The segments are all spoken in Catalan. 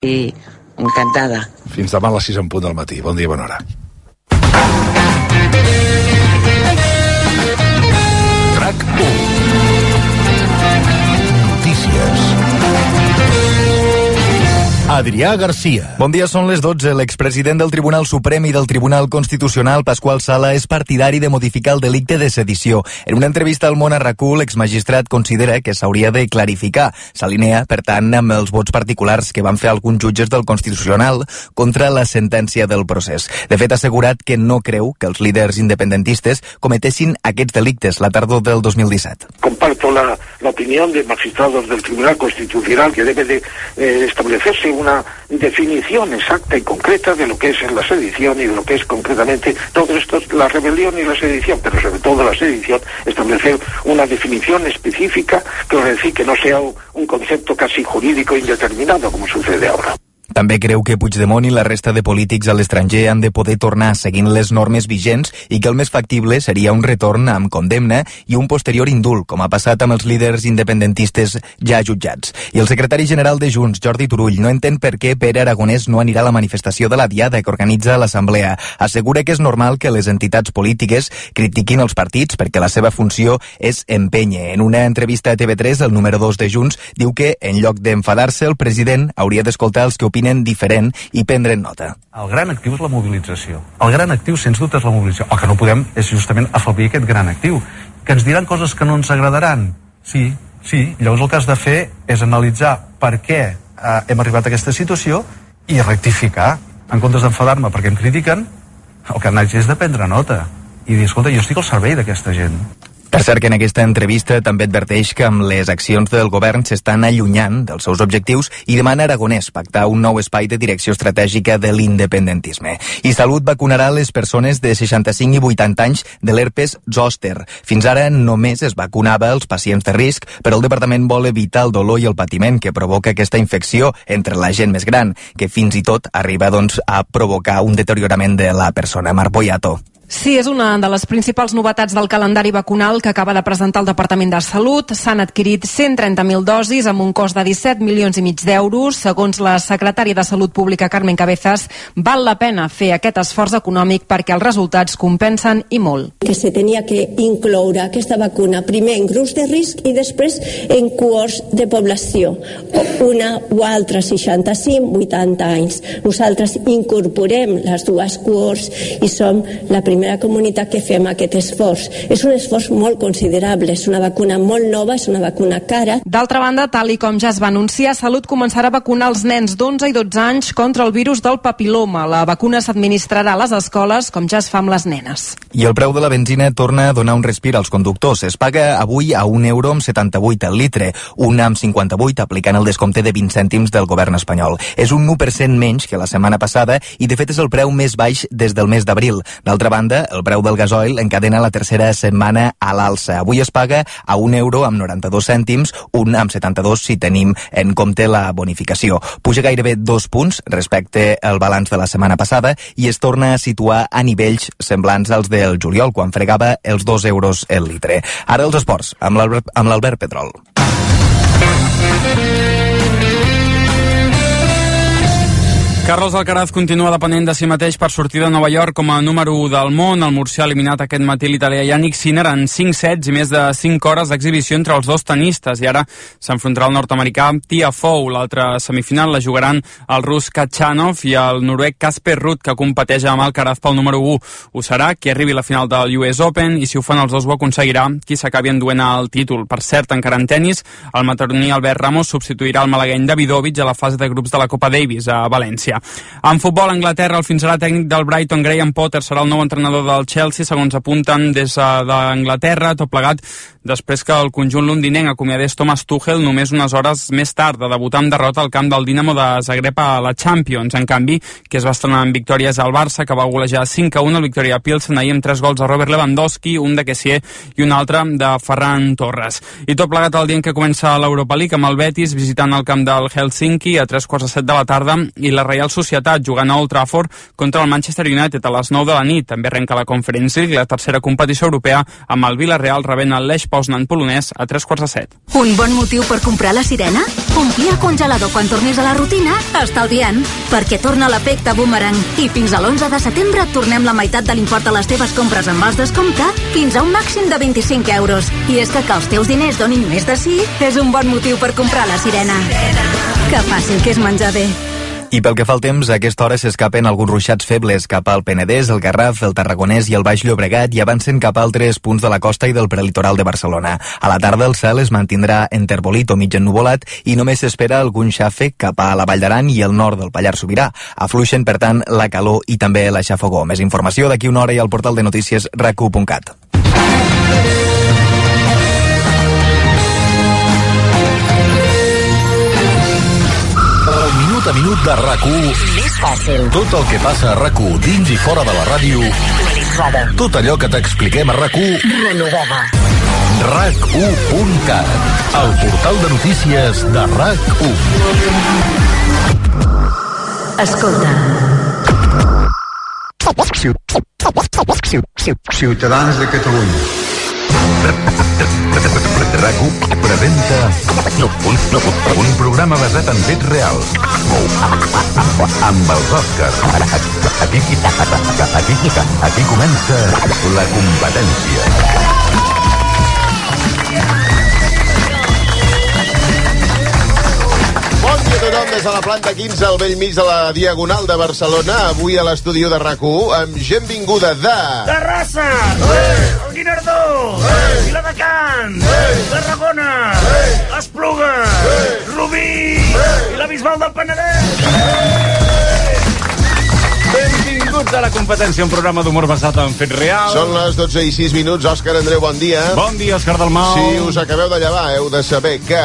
Sí, encantada. Fins demà a les 6 en punt del matí. Bon dia, bona hora. RAC 1. Notícies. Adrià Garcia. Bon dia, són les 12. L'expresident del Tribunal Suprem i del Tribunal Constitucional, Pasqual Sala, és partidari de modificar el delicte de sedició. En una entrevista al Món a RAC1, l'exmagistrat considera que s'hauria de clarificar. S'alinea, per tant, amb els vots particulars que van fer alguns jutges del Constitucional contra la sentència del procés. De fet, ha assegurat que no creu que els líders independentistes cometessin aquests delictes la tardor del 2017. Comparto la opinión de magistrados del Tribunal Constitucional que debe de establecerse una definición exacta y concreta de lo que es la sedición y de lo que es concretamente todo esto, la rebelión y la sedición, pero sobre todo la sedición, establecer una definición específica que quiere decir que no sea un concepto casi jurídico indeterminado como sucede ahora. També creu que Puigdemont i la resta de polítics a l'estranger han de poder tornar seguint les normes vigents i que el més factible seria un retorn amb condemna i un posterior indult, com ha passat amb els líders independentistes ja jutjats. I el secretari general de Junts, Jordi Turull, no entén per què Pere Aragonès no anirà a la manifestació de la Diada que organitza l'Assemblea. Assegura que és normal que les entitats polítiques critiquin els partits perquè la seva funció és empènyer. En una entrevista a TV3, el número 2 de Junts diu que, en lloc d'enfadar-se, el president hauria d'escoltar els que opinen diferent i prendre'n nota. El gran actiu és la mobilització. El gran actiu, sens dubte, és la mobilització. El que no podem és justament afeblir aquest gran actiu. Que ens diran coses que no ens agradaran? Sí. Llavors el que has de fer és analitzar per què hem arribat a aquesta situació i rectificar. En comptes d'enfadar-me perquè em critiquen, el que haig és de prendre nota i dir, escolta, jo estic al servei d'aquesta gent. Per cert que en aquesta entrevista també adverteix que amb les accions del govern s'estan allunyant dels seus objectius i demana a Aragonès pactar un nou espai de direcció estratègica de l'independentisme. I Salut vacunarà les persones de 65 i 80 anys de l'herpes zòster. Fins ara només es vacunava els pacients de risc, però el departament vol evitar el dolor i el patiment que provoca aquesta infecció entre la gent més gran, que fins i tot arriba a provocar un deteriorament de la persona. Marc Boyato. Sí, és una de les principals novetats del calendari vacunal que acaba de presentar el Departament de Salut. S'han adquirit 130.000 dosis amb un cost de 17 milions i mig d'euros. Segons la secretària de Salut Pública, Carmen Cabezas, val la pena fer aquest esforç econòmic perquè els resultats compensen i molt. Que se tenia que incloure aquesta vacuna primer en grups de risc i després en cohorts de població. Una o altra 65, 80 anys. Nosaltres incorporem les dues cohorts i som la primera comunitat que fem aquest esforç. És un esforç molt considerable, és una vacuna molt nova, és una vacuna cara. D'altra banda, tal i com ja es va anunciar, Salut començarà a vacunar els nens d'11 i 12 anys contra el virus del papiloma. La vacuna s'administrarà a les escoles, com ja es fa amb les nenes. I el preu de la benzina torna a donar un respir als conductors. Es paga avui a €1,78 al litre, amb 58 aplicant el descompte de 20 cèntims del govern espanyol. És un 1% menys que la setmana passada i de fet és el preu més baix des del mes d'abril. D'altra banda, el preu del gasoil encadena la tercera setmana a l'alça. Avui es paga a €1,92, €1,72 si tenim en compte la bonificació. Puja gairebé 2 punts respecte al balanç de la setmana passada i es torna a situar a nivells semblants als del juliol, quan fregava els €2 el litre. Ara els esports, amb l'Albert Pedrol. Carlos Alcaraz continua depenent de si mateix per sortir de Nova York com a número 1 del món. El murcià ha eliminat aquest matí l'italià Yannick Sinner en 5 sets i més de 5 hores d'exhibició entre els dos tenistes. I ara s'enfrontarà el nord-americà Tiafoe. L'altra semifinal la jugaran el rus Khachanov i el noruec Casper Ruud, que competeix amb Alcaraz pel número 1. Ho serà qui arribi a la final del US Open i si ho fan els dos ho aconseguirà qui s'acabi enduent el títol. Per cert, encara en tennis, el mataroní Albert Ramos substituirà el malagueny Davidovich a la fase de grups de la Copa Davis a València. En futbol, Anglaterra, el fins ara tècnic del Brighton, Graham Potter, serà el nou entrenador del Chelsea, segons apunten des d'Anglaterra, tot plegat després que el conjunt londinenc acomiadés Thomas Tuchel només unes hores més tard de debutar amb derrota al camp del Dinamo de Zagreb a la Champions. En canvi, que es va estrenar en victòries al Barça, que va golejar 5-1 el Victoria Pilsen ahir amb 3 gols de Robert Lewandowski, un de Kessié i un altre de Ferran Torres. I tot plegat el dia en què comença l'Europa League, amb el Betis visitant el camp del Helsinki a 3:45 de la tarda i la Real Societat jugant a Old Trafford contra el Manchester United a les 9 de la nit. També arrenca la Conference League, la tercera competició europea, amb el Villarreal rebent el Lech Poznan polonès a 7:15. Un bon motiu per comprar la Sirena? Omplir el congelador quan tornis a la rutina? Estalviant, perquè torna l'efecte boomerang. I fins a l'11 de setembre et tornem la meitat de l'import a les teves compres amb vals descompte fins a un màxim de 25 euros. I és que els teus diners donin més de sí és un bon motiu per comprar la Sirena. Que fàcil que és menjar bé. I pel que fa al temps, a aquesta hora s'escapen alguns ruixats febles cap al Penedès, el Garraf, el Tarragonès i el Baix Llobregat i avancen cap a altres punts de la costa i del prelitoral de Barcelona. A la tarda el cel es mantindrà enterbolit o mig ennuvolat i només s'espera algun xàfec cap a la Vall d'Aran i el nord del Pallars Sobirà. Afluixen, per tant, la calor i també la xafogó. Més informació d'aquí una hora i al portal de notícies rac1.cat. Minut a minut de RAC1. Més fàcil. Tot el que passa a RAC1 dins i fora de la ràdio. Actualitzada. Tot allò que t'expliquem a RAC1. Renovada. RAC1.cat. El portal de notícies de RAC1. Escolta. Ciutadans de Catalunya. RAC1 presenta un programa basat en fets reals amb els Oscars. Aquí comença la competència. Bon dia a tothom des de la planta 15 al vell mig de la Diagonal de Barcelona. Avui a l'estudi de RAC1 amb gent vinguda de... Terrassa, el Guinardó, Viladecans, Tarragona, Espluga, Rubí i la Bisbal del Penedès. Benvinguts a la competència, un programa d'humor basat en fets reals. Són les 12:06. Òscar Andreu, bon dia. Bon dia, Òscar Dalmau. Si us acabeu de llevar, heu de saber que...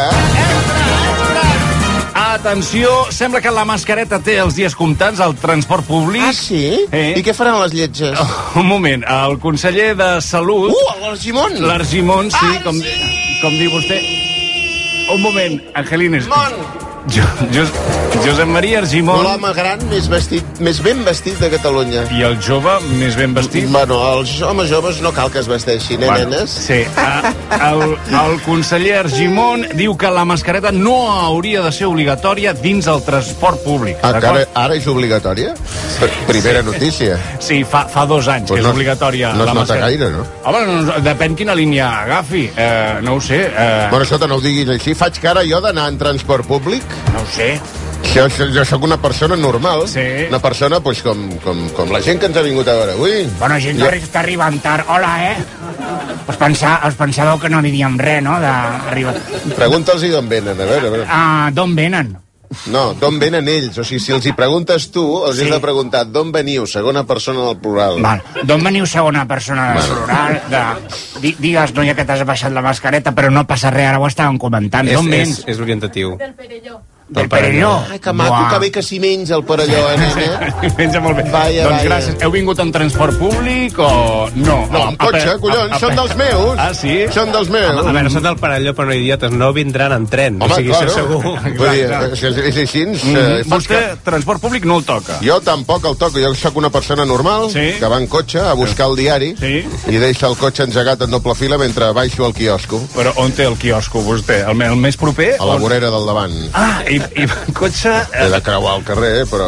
Atenció, sembla que la mascareta té els dies comptats al transport públic. Ah, sí? I què faran les lletges? Un moment, el conseller de Salut... l'Argimon! L'Argimon, sí, com diu vostè. Un moment, Angelines. Josep Maria Argimon. L'home gran més ben vestit de Catalunya. I el jove més ben vestit? Bueno, els homes joves no cal que es vesteixin, nenes? Sí. El conseller Argimon diu que la mascareta no hauria de ser obligatòria dins el transport públic. Ara és obligatòria? Primera notícia. Sí, fa 2 anys que és obligatòria la mascareta. No es nota gaire, no? Home, depèn quina línia agafi. No ho sé. Bueno, escolta, no ho diguis així. Faig cara jo d'anar en transport públic? No ho sé. Jo soc una persona normal, una persona pues, com la gent que ens ha vingut a veure avui. Bona gent que està arribant tard. Hola, Us pensàveu que no diríem res, no? Pregunta'ls d'on venen, a veure. D'on venen? No, d'on venen ells? O sigui, si els hi preguntes tu, els has de preguntar d'on veniu, segona persona del plural. Val. D'on veniu, segona persona del plural? Digues, noia, que t'has baixat la mascareta, però no passa res, ara ho estàvem comentant. D'on vens? És orientatiu. Del Perelló. Del Perelló. Ai, que maco, que bé que s'hi menja el Perelló, nena. Menja molt bé. Doncs gràcies. Heu vingut en transport públic o no? No, en cotxe, collons, són dels meus. Ah, sí? Són dels meus. A veure, són del Perelló, però no idiotes, no vindran en tren. Home, o sigui, claro. Segur. És així. Vostè, transport públic, no el toca? Jo tampoc el toco. Jo sóc una persona normal que va en cotxe a buscar el diari i deixa el cotxe engegat en doble fila mentre baixo al quiosco. Però on té el quiosco, vostè? El més proper? A la vorera del davant. Ah, i cotxe... He de creuar el carrer, però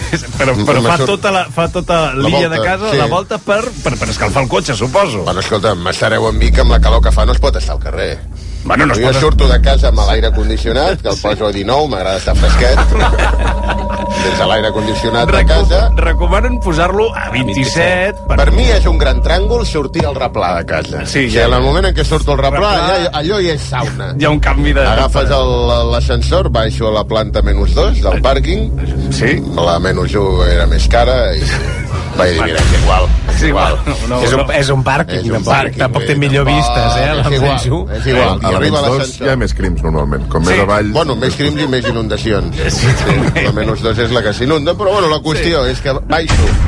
fa tota l'illa de casa, la volta per escalfar el cotxe, suposo. Bueno, escolta, m'estareu amb mi que amb la calor que fa no es pot estar al carrer. Bueno, no jo surto de casa amb l'aire condicionat, que el poso a 19, m'agrada estar fresquet. Des de l'aire condicionat de casa. Recomanen posar-lo a 27. Per mi és un gran tràngol sortir al replà de casa. Sí, en el moment en què surto al replà, allò ja és sauna. Hi ha un canvi de... Agafes l'ascensor, baixo a la planta -2 del pàrquing. Sí. La -1 era més cara i... Vaig dir, mira, és igual. És igual. És un pàrquing. Tampoc té millor vistes, És igual. A la -2 hi ha més crims, normalment. Com més avall... Bueno, més crims i més inundacions. La -2 és la que s'inunda, però bueno, la qüestió és que baixo,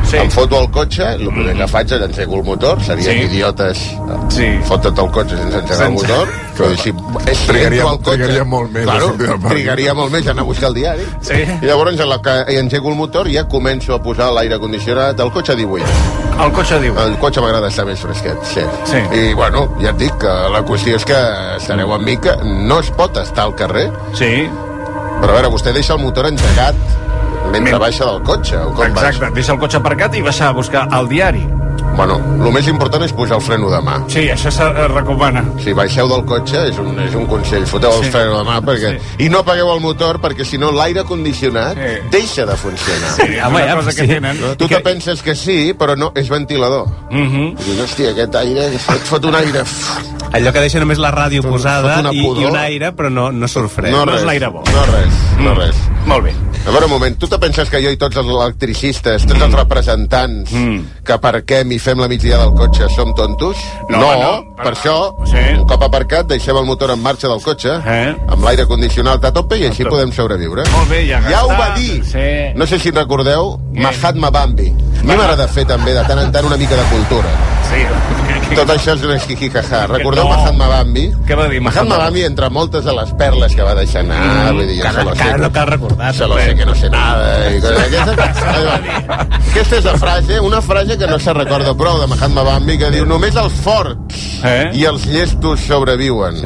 em foto el cotxe, el primer que faig és engego el motor, serien idiotes fotre't el cotxe sense engegar el motor, però si trigaria molt més, claro, trigaria molt més a anar a buscar el diari, i llavors en la que engego el motor ja començo a posar l'aire condicionat del cotxe 18. El cotxe 18. El cotxe m'agrada estar més fresquet, sí. I bueno, ja et dic que la qüestió és que estareu amb mi que no es pot estar al carrer. Sí. Però a veure, vostè deixa el motor engegat mentre baixa del cotxe, o com exacte, deixa el cotxe aparcat i baixa a buscar el diari. Bueno, el més important és posar el freno de mà. Sí, això es recomana. Si baixeu del cotxe, és un consell, foteu el freno de mà perquè... I no apagueu el motor perquè si no l'aire condicionat deixa de funcionar. Sí, és una cosa que tenen. Tu te penses que sí, però no, és ventilador. Dius, hòstia, aquest aire, et fot un aire... Allò que deixa només la ràdio posada i un aire, però no surt fred. No és l'aire bo. No res. Molt bé. A veure, un moment, tu te penses que jo i tots els electricistes, tots els representants que aparquem i fem la migdia del cotxe som tontos? No. Per això, un cop aparcat, deixem el motor en marxa del cotxe, amb l'aire condicionat a tope i així podem sobreviure. Molt bé, ja ho va dir. No sé si recordeu, Mahatma Bambi. A mi m'agrada fer també de tant en tant una mica de cultura. Sí. Tot això és una jijijaja. Recordeu Mahatma Bambi? Què va dir Mahatma Bambi, entre moltes de les perles que va deixar anar, vull dir, no cal recordar. Se lo sé que no sé nada. I coses aquesta és la frase, una frase que no se recorda prou de Mahatma Bambi, que diu, només els forts i els llestos sobreviuen.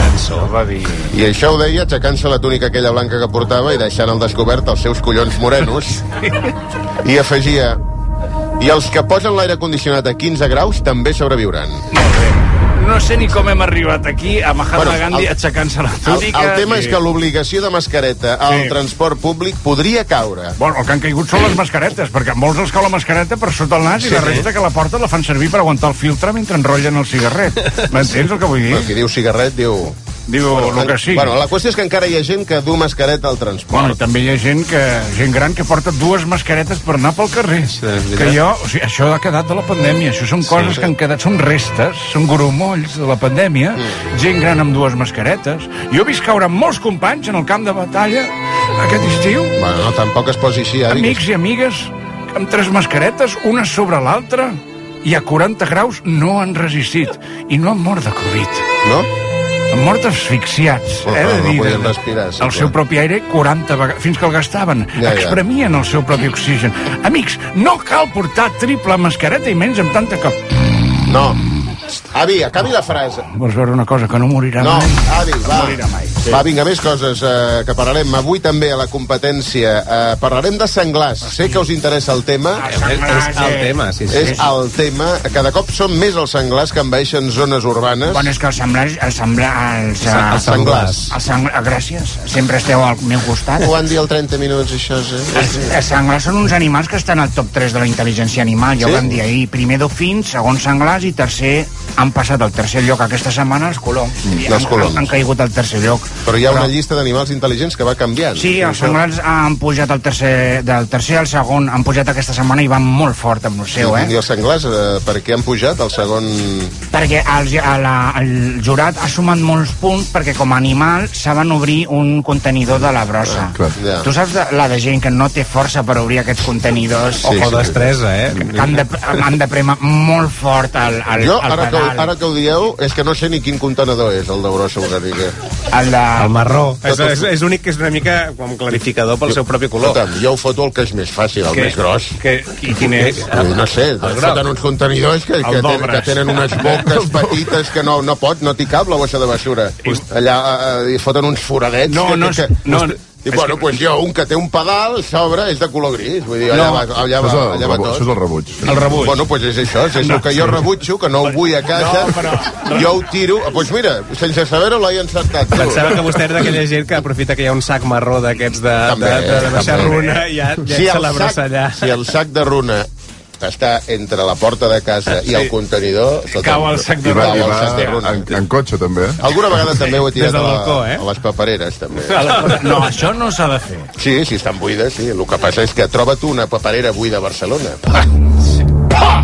I això ho deia aixecant-se la túnica aquella blanca que portava i deixant al descobert els seus collons morenos. I afegia, i els que posen l'aire condicionat a 15 graus també sobreviuran. Molt bé. No sé ni com hem arribat aquí a Mahatma Gandhi aixecant-se la túnica. El tema és que l'obligació de mascareta al transport públic podria caure. Bueno, el que han caigut són les mascaretes, perquè molts els cau la mascareta per sota el nas i la resta que la porta la fan servir per aguantar el filtre mentre enrotllen el cigarret. M'entens el que vull dir? Qui diu cigarret diu el que sigui. Bueno, la qüestió és que encara hi ha gent que du mascareta al transport. Bueno, també hi ha gent gran que porta dues mascaretes per anar pel carrer. Que això ha quedat de la pandèmia. Això són coses que han quedat, són restes, són grumolls de la pandèmia. Gent gran amb dues mascaretes. Jo he vist caure molts companys en el camp de batalla aquest estiu. Bueno, no, tampoc es posi així. Amics i amigues amb 3 mascaretes, una sobre l'altra, i a 40 graus no han resistit. I no han mort de Covid. No? Han mort asfixiats, de dir, no podien respirar, el seu propi aire 40 vegades, fins que el gastaven, expremien el seu propi oxigen. Amics, no cal portar triple mascareta i menys amb tanta que... No. Avi, acabi la frase. Vols veure una cosa que no morirà mai? No, avi, va. No morirà mai. Va, vinga, més coses que parlarem. Avui també a la competència parlarem de senglars. Sé que us interessa el tema. És el tema, sí. És el tema. Cada cop són més els senglars que envaeixen zones urbanes. Bueno, és que els senglars. Gràcies. Sempre esteu al meu costat. Ho han dit al 30 minuts, això, Els senglars són uns animals que estan al top 3 de la intel·ligència animal. Ja ho vam dir ahir. Primer dofins, segon senglars i tercer han passat al tercer lloc aquesta setmana els coloms. Han caigut al tercer lloc. Però hi ha una llista d'animals intel·ligents que va canviant. Sí, els senglars han pujat del tercer al segon, han pujat aquesta setmana i van molt fort amb el seu, I els senglars, per què han pujat al segon? Perquè el jurat ha sumat molts punts perquè com a animal saben obrir un contenidor de la brossa. Tu saps la de gent que no té força per obrir aquests contenidors? O destresa, que han de prémer molt fort el pedal. Ara que ho dieu, és que no sé ni quin contenidor és el de brossa una mica. El marró. És únic que és una mica com clarificador pel seu propi color. Jo ho foto el que és més fàcil, el més gros. I quin és? No sé, foten uns contenidors que tenen unes boques petites que no t'hi cap la bossa de basura. Allà foten uns foradets. I bueno, pues un que té un pedal sobre és de color gris, vull dir, allà va tot. Això és el rebuig. El rebuig. Bueno, pues és això, és el que jo rebutjo, que no ho vull a casa, jo ho tiro, pues mira, sense saber-ho l'he encertat. Pensava que vostè era d'aquella gent que aprofita que hi ha un sac marró d'aquests de baixar runa i ja se la brossa allà. Si el sac de runa està entre la porta de casa i el contenidor, cau el sac de runa. En cotxe també. Alguna vegada també ho he tirat a les papereres també. No, això no s'ha de fer. Sí, si estan buides, sí. El que passa és que troba tu una paperera buida a Barcelona.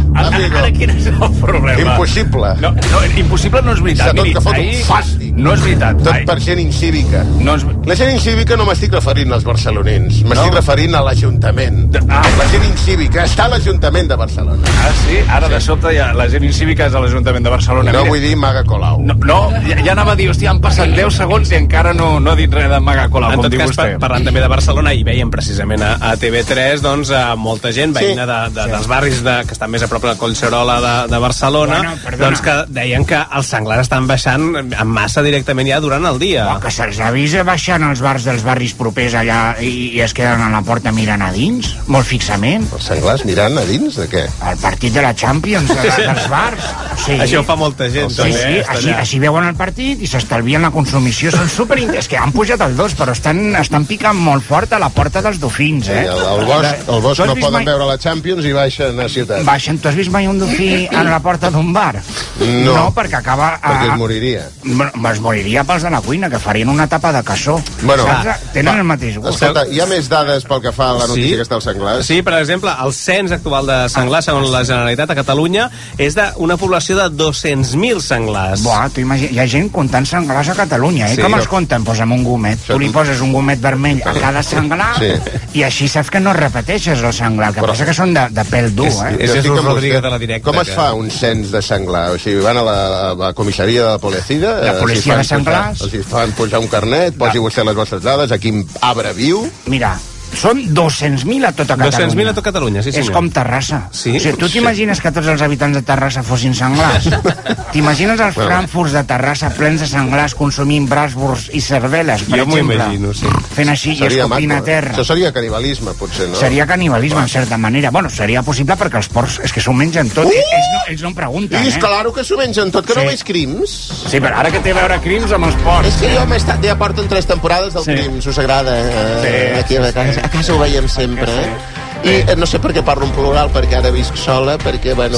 amigo. Ara quin és el problema? Impossible. No, impossible no és veritat. Tot que fot un fàstic. No és veritat. Tot per gent incívica. No és... La gent incívica no m'estic referint als barcelonins, m'estic referint a l'Ajuntament. La gent incívica està a l'Ajuntament de Barcelona. Ah, sí? Ara de sobte ja la gent incívica és a l'Ajuntament de Barcelona. No vull dir Maga Colau. No, ja anava a dir, hòstia, han passat 10 segons i encara no ha dit res de Maga Colau, com diu vostè. Parlant també de Barcelona, i veiem precisament a TV3, doncs, molta gent veïna dels barris que estan més a prop de Collserola de Barcelona, doncs que deien que els senglars estan baixant en massa directament ja durant el dia. Que se'ls avisa baixant als bars dels barris propers allà i es queden a la porta mirant a dins, molt fixament. Els senglars mirant a dins de què? El partit de la Champions dels bars. Sí. Això ho fa molta gent. Sí, així veuen el partit i s'estalvien la consumició. Són és que han pujat el 2, però estan picant molt fort a la porta dels dofins, eh? El bosc no poden veure la Champions i baixen a ciutat. Baixen. Tu has vist mai un dofí a la porta d'un bar? No, perquè acaba... Perquè es moriria. Es moriria pels de la cuina, que farien una tapa de cassó. Bueno, tenen el mateix gust. Escolta, hi ha més dades pel que fa a la notícia que està als senglars? Sí, per exemple, el cens actual de senglars, segons la Generalitat a Catalunya, és d'una població de 200.000 senglars. Buah, tu imagina, hi ha gent comptant senglars a Catalunya, eh? Com els compten? Pues amb un gomet. Tu li poses un gomet vermell a cada senglar i així saps que no repeteixes el senglar, que passa que són de pèl dur, eh? És Jesús Rodríguez de la Directa. Com es fa un cens de senglar? O sigui, van a la comissaria de la policia... La policia de senglars... Els fan pujar un carnet, posi vostè les vostres dades, aquí en arbre viu... Mira, són 200.000 a tota Catalunya. 200.000 a tota Catalunya, sí senyor. És com Terrassa. Sí? O sigui, tu t'imagines que tots els habitants de Terrassa fossin senglars? T'imagines els frankfurts de Terrassa plens de senglars consumint brasburgs i cerveles, per exemple? Jo m'ho imagino, sí. Fent així i escopint a terra. Això seria canibalisme, potser, no? Seria canibalisme, en certa manera. Bueno, seria possible perquè els porcs és que s'ho mengen tot. Ells no em pregunten, I és claro que s'ho mengen tot, que no veig Crims. Sí, però ara que té a veure Crims amb els porcs. És que jo ja porten 3 temporades del Crims, us agrada. Aquí a casa ho veiem sempre, I no sé per què parlo en plural, perquè ara visc sola, perquè, bueno,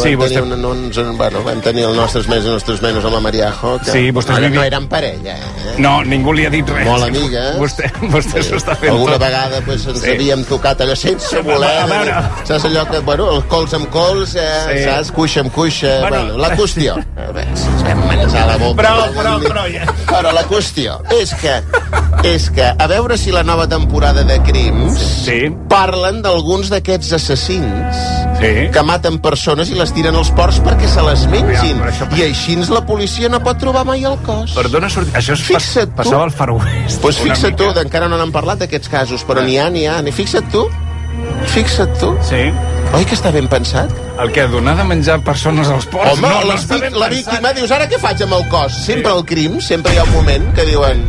vam tenir els nostres mesos amb la Mariajo, que no eren parella, No, ningú li ha dit res. Molt amiga. Vostè s'ho està fent alguna vegada ens havíem tocat allò sense voler, saps allò que, el cols amb cols, saps, cuixa amb cuixa, la qüestió. Ens vam manejar la boca. Però la qüestió és que a veure si la nova temporada de Crims parlen d'alguns d'aquests assassins que maten persones i les tiren als porcs perquè se les mengin. I així la policia no pot trobar mai el cos. Perdona, això passava al Far West. Doncs fixa't tu, encara no n'han parlat d'aquests casos, però n'hi ha. Fixa't tu. Sí. Oi que està ben pensat? El que donar de menjar persones als porcs? Home, la víctima dius, ara què faig amb el cos? Sempre el crim, sempre hi ha un moment que diuen...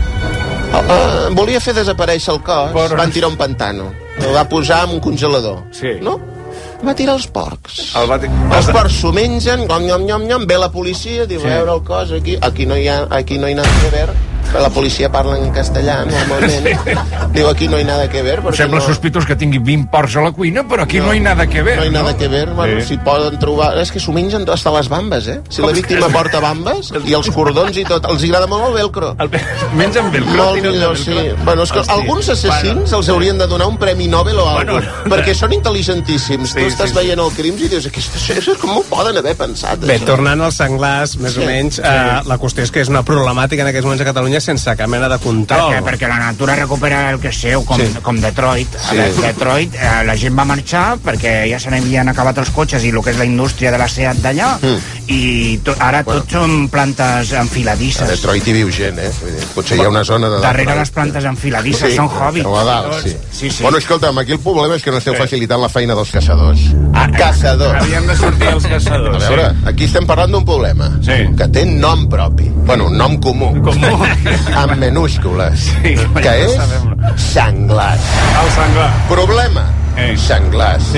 volia fer desaparèixer el cos, van tirar un pantano, el va posar en un congelador, no? Va tirar els porcs. Els porcs s'ho mengen, nyom, ve la policia, diu, a veure el cos, aquí no hi ha nada que ver. La policia parla en castellà, normalment. Diu, aquí no hi nada que ver. Sembla sospitós que tingui 20 porcs a la cuina, però aquí no hi nada que ver. No hi nada que ver, si poden trobar... És que s'ho mengen hasta les bambes, Si la víctima porta bambes i els cordons i tot, els agrada molt el velcro. Mengen velcro? Molt millor, sí. Bueno, és que alguns assassins els haurien de donar un premi Nobel o alguna cosa, perquè són intel·ligentíssims. Tu estàs veient el Crims i dius, com ho poden haver pensat? Bé, tornant als senglars, més o menys, la qüestió és que és una problemàtica en aquests moments a Catalunya sense cap mena de control. Perquè la natura recupera el que és seu, com Detroit. A Detroit la gent va marxar perquè ja se n'havien acabat els cotxes i el que és la indústria de la SEAT d'allà, i ara tot són plantes enfiladisses. A Detroit hi viu gent, Potser hi ha una zona de... Darrere les plantes enfiladisses són hobbits. O a dalt, sí. Bueno, escolta'm, aquí el problema és que no esteu facilitant la feina dels caçadors. Caçadors. Havien de sortir els caçadors. A veure, aquí estem parlant d'un problema que té nom propi. Bueno, un nom comú. Amb minúscules, que és senglars. El senglar. Problema, senglars.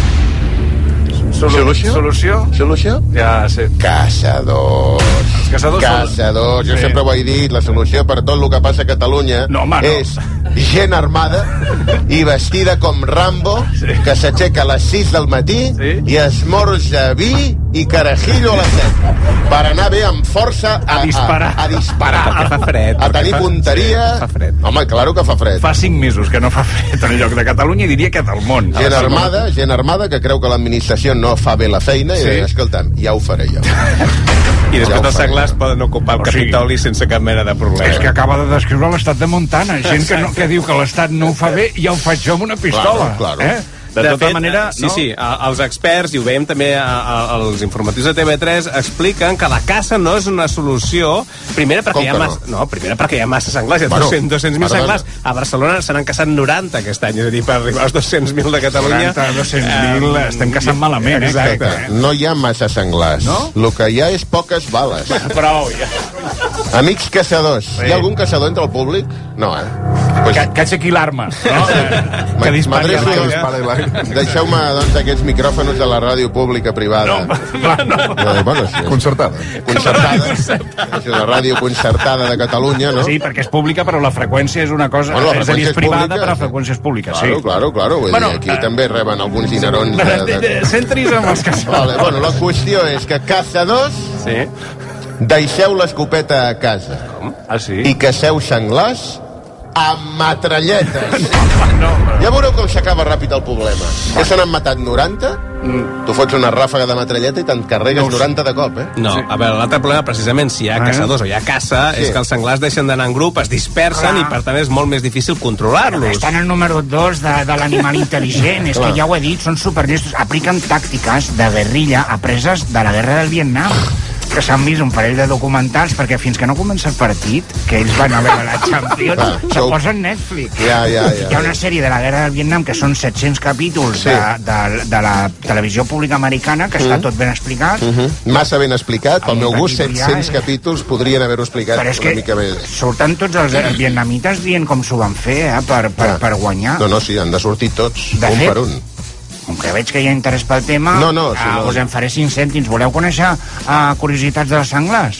Solució? Ja sé. Caçadors. Caçadors. Jo sempre ho he dit, la solució per tot el que passa a Catalunya és gent armada i vestida com Rambo, que s'aixeca a les 6 del matí i esmorja vi i carajillo a les 7. Per anar bé amb força a disparar. Perquè fa fred. A tenir punteria. Fa fred. Home, claro que fa fred. Fa 5 mesos que no fa fred en lloc de Catalunya i diria que del món. Gent armada que creu que l'administració no fa bé la feina i escolta'm, ja ho faré jo. I després els senglars poden ocupar el Capitoli sense cap mena de problema. És que acaba de descriure l'estat de Montana. Gent que diu que l'estat no ho fa bé i ja ho faig jo amb una pistola. Claro. De tota manera, sí, els experts, i ho veiem també als informatius de TV3, expliquen que la caça no és una solució, primera perquè hi ha massa senglars, hi ha 200.000 senglars. A Barcelona se n'han caçat 90 aquest any, és a dir, per arribar als 200.000 de Catalunya. 200.000 estem caçant malament, exacte. No hi ha massa senglars. El que hi ha és poques bales. Prou, ja. Amics caçadors, hi ha algun caçador entre el públic? No, Que aixequi l'arma, no? Que dispari l'aire. Deixeu-me, doncs, aquests micròfons de la ràdio pública privada. Concertada. La ràdio concertada de Catalunya, no? Sí, perquè és pública, però la freqüència és una cosa... És a dir, és privada, però la freqüència és pública, sí. Claro. Vull dir, aquí també reben alguns dinerons... Centris amb els caçadors. Bueno, la qüestió és que caçadors... Deixeu l'escopeta a casa. Ah, sí? I caceu senglars amb matralletes. Ja veureu com s'acaba ràpid el problema. Ja se n'han matat 90, tu fots una ràfaga de matralleta i te'n carregues 90 de cop, No, a veure, l'altre problema, precisament, si hi ha caçadors o hi ha caça, és que els senglars deixen d'anar en grup, es dispersen i, per tant, és molt més difícil controlar-los. Estan al número 2 de l'animal intel·ligent, és que ja ho he dit, són superllistos, apliquen tàctiques de guerrilla apreses de la guerra del Vietnam, que s'han vist un parell de documentals, perquè fins que no comença el partit, que ells van a veure la Champions, se posen Netflix. Hi ha una sèrie de la guerra del Vietnam que són 700 capítols de la televisió pública americana, que està tot ben explicat. Massa ben explicat, pel meu gust, 700 capítols podrien haver-ho explicat una mica més. Surten tots els vietnamites dient com s'ho van fer, per guanyar. No, sí, han de sortir tots, un per un. Com que veig que hi ha interès pel tema, us en faré 5 cèntims. Voleu conèixer curiositats de les senglars?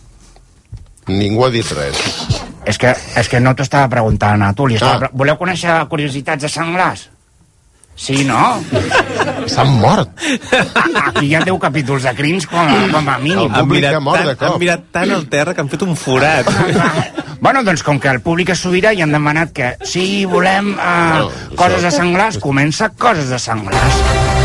Ningú ha dit res. És que no t'ho estava preguntant a tu. Voleu conèixer curiositats de senglars? Sí, no? S'han mort. Aquí hi ha 10 capítols de crims com a mínim. El públic ha mort de cop. Han mirat tant al terra que han fet un forat. Bueno, doncs com que el públic és sobirà i han demanat que si volem coses de senglars, comença Coses de senglars.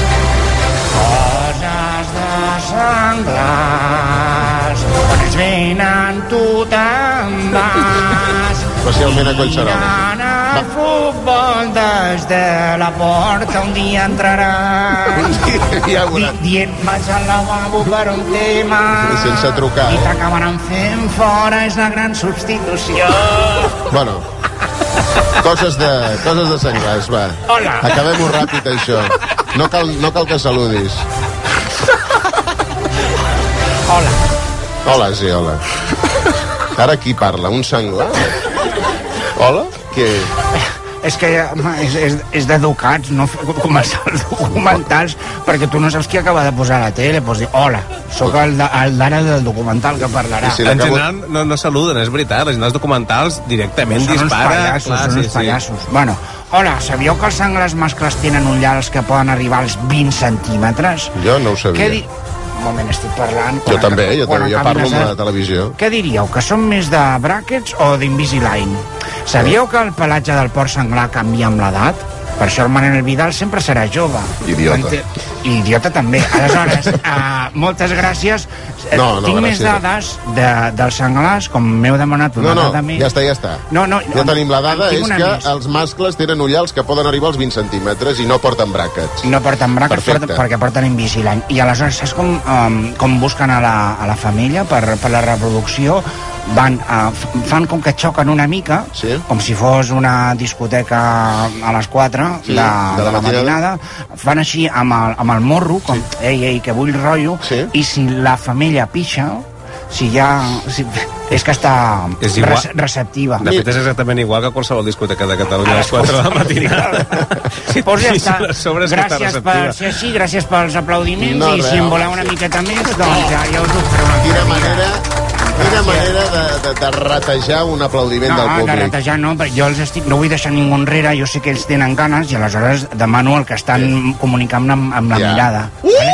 Coses de senglars, quan ells venen tu te'n vas. Especialment a Collserola. Mirant el futbol des de la porta un dia entraràs. Dient vaig al lavabo per un tema. Sense trucar, I t'acabaran fent fora, és la gran substitució. Bueno, coses de senglars, va. Hola. Acabem-ho ràpid, això. No cal que saludis. Hola. Hola, sí, hola. Ara qui parla? Un senglar? Hola? Què? És que és d'educats no començar els documentals, perquè tu no saps qui acaba de posar a la tele. Pots dir, hola, sóc el d'ara del documental que parlarà. En general no saluden, és veritat. La gent dels documentals directament dispara. Són uns pallassos. Bueno, hola, sabíeu que els senglars mascles tenen ullals que poden arribar als 20 centímetres? Jo no ho sabia. Un moment, estic parlant... Jo també parlo amb la televisió. Què diríeu, que són més de brackets o d'Invisalign? Sabíeu que el pelatge del porc senglar canvia amb l'edat? Per això el Manel Vidal sempre serà jove. Idiota. I idiota també. Aleshores, moltes gràcies. Tinc més dades dels senglars, com m'heu demanat una dada més. Ja està. Ja tenim la dada, és que els mascles tenen ullals que poden arribar als 20 centímetres i no porten bràquets. No porten bràquets perquè porten Invisalign. I aleshores, saps com busquen a la femella per la reproducció? Fan com que xoquen una mica, com si fos una discoteca a les 4 de la matinada, fan així amb el morro, com ei, que vull rotllo, i si la femella pixa, és que està receptiva. De fet, és exactament igual que qualsevol discoteca de Catalunya a les 4 de la matinada. Doncs ja està. Gràcies per ser així, gràcies pels aplaudiments, i si em voleu una miqueta més, doncs ja us ho faré. Quina manera de ratejar un aplaudiment del públic. De ratejar no, perquè jo no vull deixar ningú enrere, jo sé que ells tenen ganes i aleshores demano el que estan comunicant amb la mirada. Sí,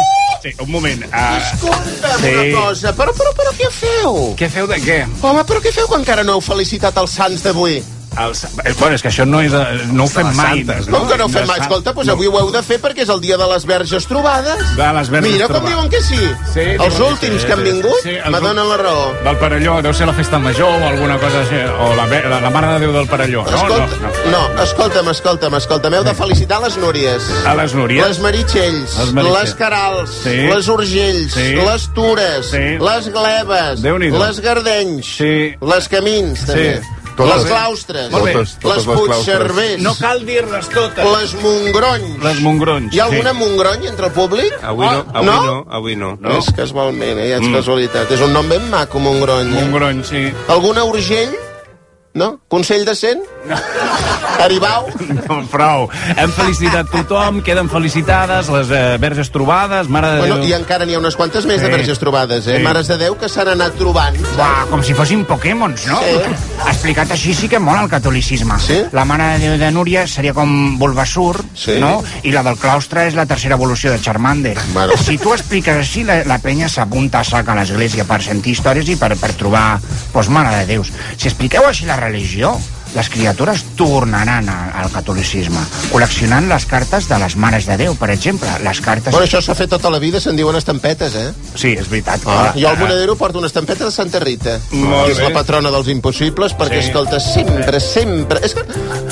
Sí, un moment. Escolta'm una cosa, però què feu? Què feu de què? Home, però què feu que encara no heu felicitat els sants d'avui? Bueno, és que això no ho fem mai. Com que no ho fem mai? Escolta, doncs avui ho heu de fer perquè és el dia de les verges trobades. Mira com diuen que sí. Els últims que han vingut me donen la raó. Del Perelló, deu ser la festa major o alguna cosa així, o la Mare de Déu del Perelló. No, escolta'm, heu de felicitar les Núries. A les Núries? Les Meritxells, les Carals, les Urgells, les Tures, les Gleves, les Gardenys, les Camins, també. Les Claustres, les Puigcervers. No cal dir-les totes. Les Montgronys. Les Montgronys. Hi ha alguna Montgrony entre el públic? Avui no. És casualment, ja és casualitat. És un nom ben maco, Montgrony. Montgrony, sí. Alguna Urgell? No? Consell de Cent? Aribau? No, prou. Hem felicitat tothom, queden felicitades les verges trobades, Mare de Déu... I encara n'hi ha unes quantes més de verges trobades, Mares de Déu que s'han anat trobant. Com si fossin Pokémons, no? Explicat així sí que mola el catolicisme. La Mare de Déu de Núria seria com Bulbasur, no? I la del claustre és la tercera evolució de Charmander. Si tu expliques així, la penya s'apunta a sac a l'església per sentir històries i per trobar, Mare de Déus. Si expliqueu així la religió, les criatures tornaran al catolicisme, col·leccionant les cartes de les Mares de Déu, per exemple. Les cartes... Bueno, això s'ha fet tota la vida, se'n diuen estampetes, Sí, és veritat. Jo al Monedero porto una estampeta de Santa Rita, que és la patrona dels impossibles, perquè, escolta, sempre... És que...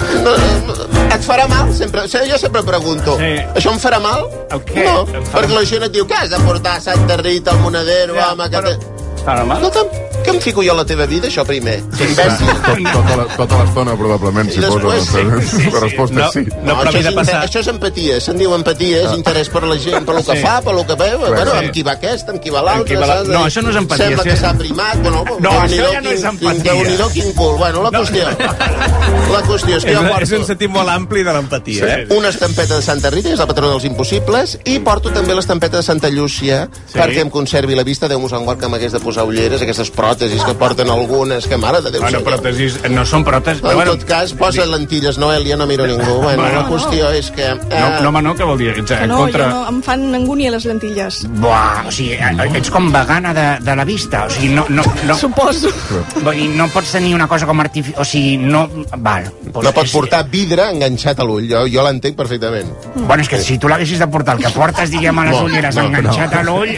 Et farà mal? Jo sempre pregunto. Això em farà mal? No, perquè la gent et diu que has de portar Santa Rita al Monedero, home, que... Escolta'm, que em fico jo a la teva vida, això primer? Tota l'estona, probablement, si posa. La resposta és sí. Això és empatia, se'n diu empatia, és interès per la gent, per el que fa, per el que veu, amb qui va aquest, amb qui va l'altre. No, això no és empatia. Sembla que s'ha primat, no, això ja no és empatia. Déu-n'hi-do, quin cul. Bueno, la qüestió és que jo porto... És un sentit molt ampli de l'empatia, Una estampeta de Santa Rita, que és la patrona dels impossibles, i porto també l'estampeta de Santa Llúcia, perquè em conservi la vista. Déu mos en guard que m'hagués de posar ulleres, aquestes pròtesis que porten algunes, que Mare de Déu. Bueno, pròtesis no són pròtesis. En tot cas, posa lentilles, Noelia, no miro ningú. Bueno, la qüestió és que... No, què vol dir? No, em fan angúnia les lentilles. Buah, o sigui, ets com vegana de la vista, o sigui, no... Suposo. No pots tenir una cosa com artificial, o sigui, no... No pots portar vidre enganxat a l'ull, jo l'entenc perfectament. Bueno, és que si tu l'haguessis de portar, el que portes, diguem, a les ulleres enganxat a l'ull...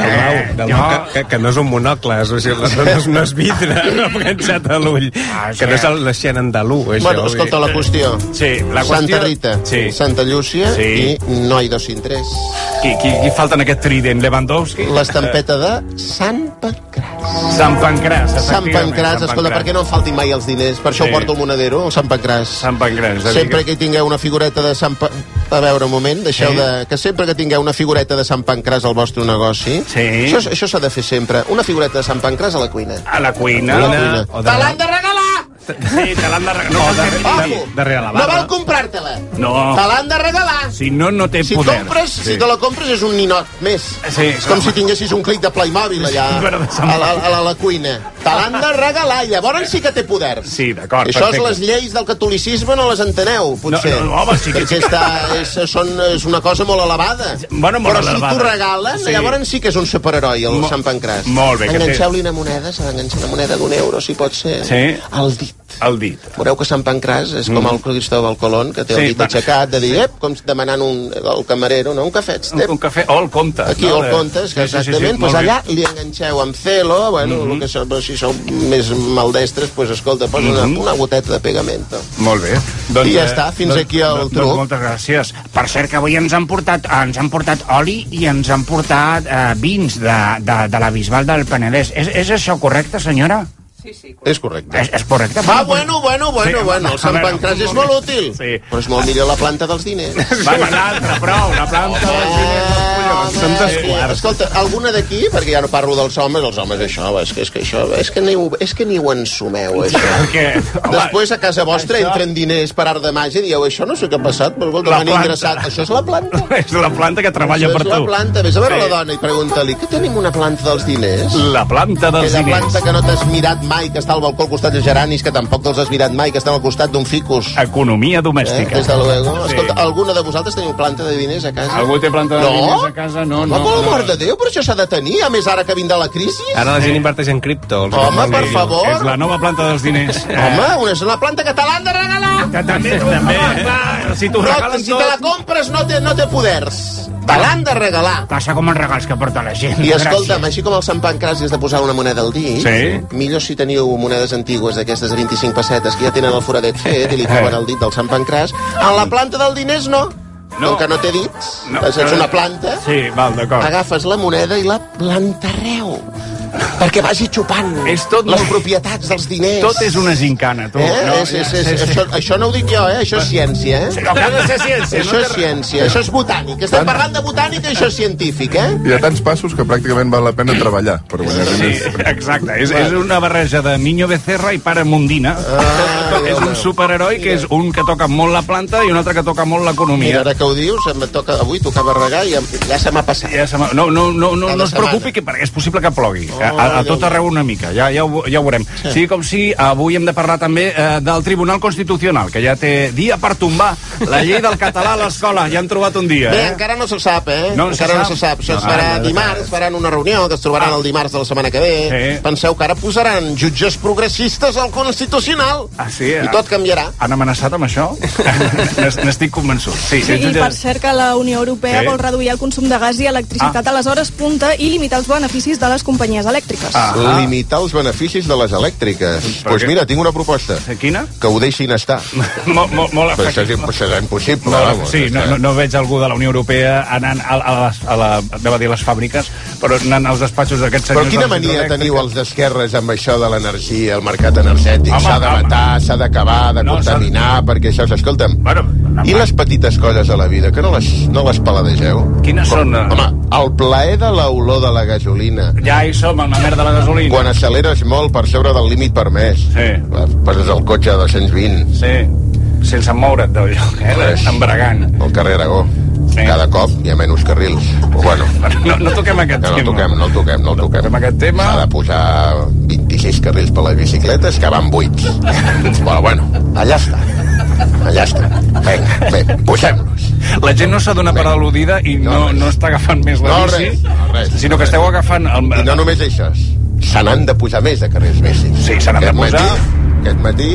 Que no és un monocle, no és vidre enganxat a l'ull, que no és l'aixent andalú, això. Bueno, escolta, la qüestió. Santa Rita, Santa Llúcia i no hay dos sin tres. Qui falta en aquest trident? Lewandowski? L'estampeta de Sant Pancràs. Sant Pancràs, Sant Pancràs, escolta, per què no em faltin mai els diners? Per això ho porto al Monedero, el Sant Pancràs. Sant Pancràs. Sempre que tingueu una figureta de Sant Pancràs... A veure, un moment, deixeu de... Que sempre que tingueu una figureta de Sant Pancràs al vostre negoci, això s'ha de fer sempre. Una figureta de Sant Pancràs a la cuina. A la cuina? Te l'han de regalar! Sí, te l'han de regalar. Darrere la barra. No val comprar-te-la. No. Te l'han de regalar. Si no té poder. Si te la compres és un ninot més. És com si tinguessis un clic de Playmobil allà a la cuina. Te l'han de regalar, llavors sí que té poder. Sí, d'acord. Això és les lleis del catolicisme, no les enteneu, potser. Perquè és una cosa molt elevada. Però si t'ho regalen, llavors sí que és un superheroi, el Sant Pancràs. Molt bé. Enganxeu-li una moneda, s'ha d'enganxar una moneda d'1 euro, si pot ser. Al dit. Veureu que Sant Pancràs és com el Cristóbal Colón, que té el dit aixecat, de dir, com demanant al camarero, no? Un cafè, un cafè, o el compte. Aquí el compte, exactament, doncs allà li enganxeu amb celo, bueno, si sou més maldestres, doncs escolta, posa una goteta de pegamento. Molt bé. I ja està, fins aquí el truc. Moltes gràcies. Per cert, que avui ens han portat oli i ens han portat vins de la Bisbal del Penedès. És això correcte, senyora? Sí, és correcte. És correcte? Bueno, el Sant Pancràs és molt útil, però és molt millor la planta dels diners. Va, una altra, prou, la planta dels diners. Són desquarts. Escolta, alguna d'aquí, perquè ja no parlo dels homes, això, és que ni ho ensumeu, això. Després a casa vostra entren diners per art de màgia i dieu, això no sé què ha passat, però m'han ingressat. Això és la planta? És la planta que treballa per tu. Això és la planta, vés a veure la dona i pregunta-li, que tenim una planta dels diners? La planta dels diners. Aquella planta que no t'has mirat mai que està al balcó al costat de geranis, que tampoc te'ls has mirat mai, que estan al costat d'un ficus. Economia domèstica. Des de luego. Escolta, alguna de vosaltres teniu planta de diners a casa? Algú té planta de diners a casa? No. Per l'amor de Déu, però això s'ha de tenir, a més ara que vindrà la crisi. Ara la gent inverteix en cripto. Home, per favor. És la nova planta dels diners. Home, és una planta que te l'han de regalar. També. Si t'ho regalen si te la compres no té poders. Te l'han de regalar. Passa com els regals que porta la gent. I escolta'm, així com el Sant Pancràs has de posar una moneda al dit, millor si teniu monedes antigues d'aquestes de 25 pessetes que ja tenen el foradet fet i li troben el dit del Sant Pancràs. En la planta del diners no. Com que no té dits, és una planta. Sí, val, d'acord. Agafes la moneda i la plantarreu. Perquè vagi xupant les propietats dels diners. Tot és una gincana, tu. Això no ho dic jo, això és ciència. No cal de ser ciència. Això és ciència, això és botànic. Estem parlant de botànica i això és científic, Hi ha tants passos que pràcticament val la pena treballar per guanyar diners. Sí, exacte. És una barreja de Niño Becerra i Pare Mundina. És un superheroi que és un que toca molt la planta i un altre que toca molt l'economia. Mira, ara que ho dius, avui tocava regar i ja se m'ha passat. No es preocupi, perquè és possible que plogui. A tot arreu una mica, ja ho veurem. Sí, com si avui hem de parlar també del Tribunal Constitucional, que ja té dia per tombar la llei del català a l'escola. Ja han trobat un dia, Bé, encara no se sap, Encara no se sap. Això es farà dimarts, faran una reunió que es trobaran el dimarts de la setmana que ve. Penseu que ara posaran jutges progressistes al Constitucional. Ah, sí? I tot canviarà. Han amenaçat amb això? N'estic convençut. Sí, i per cert que la Unió Europea vol reduir el consum de gas i electricitat a les hores punta i limitar els beneficis de les companyies elèctriques. Limitar els beneficis de les elèctriques. Doncs mira, tinc una proposta. Quina? Que ho deixin estar. Molt efectiu. Això és impossible. Sí, no veig algú de la Unió Europea anant a les fàbriques, però anant als despatxos d'aquests senyors... Però quina mania teniu els d'esquerres amb això de l'energia, el mercat energètic? S'ha de matar, s'ha d'acabar, de contaminar, perquè això s'escolta'm. I les petites coses a la vida, que no les paladegeu? Quines són? Home, el plaer de l'olor de la gasolina. Ja hi som, amb la merda de la gasolina. Quan acceleres molt per sobre del límit permès. Passes el cotxe a 220. Sí, sense moure't del lloc, embregant. Al carrer Aragó. Cada cop hi ha menys carrils. Bueno, no toquem aquest tema. No el toquem. Aquest tema... S'ha de posar 26 carrils per les bicicletes, que van 8. Però bueno, allà està. Vinga, bé, posem-nos. La gent no s'ha donat per al·ludida i no està agafant més la bici, sinó que esteu agafant... I no només això, se n'han de posar més de carrils bicis. Sí, se n'han de posar... Aquest matí...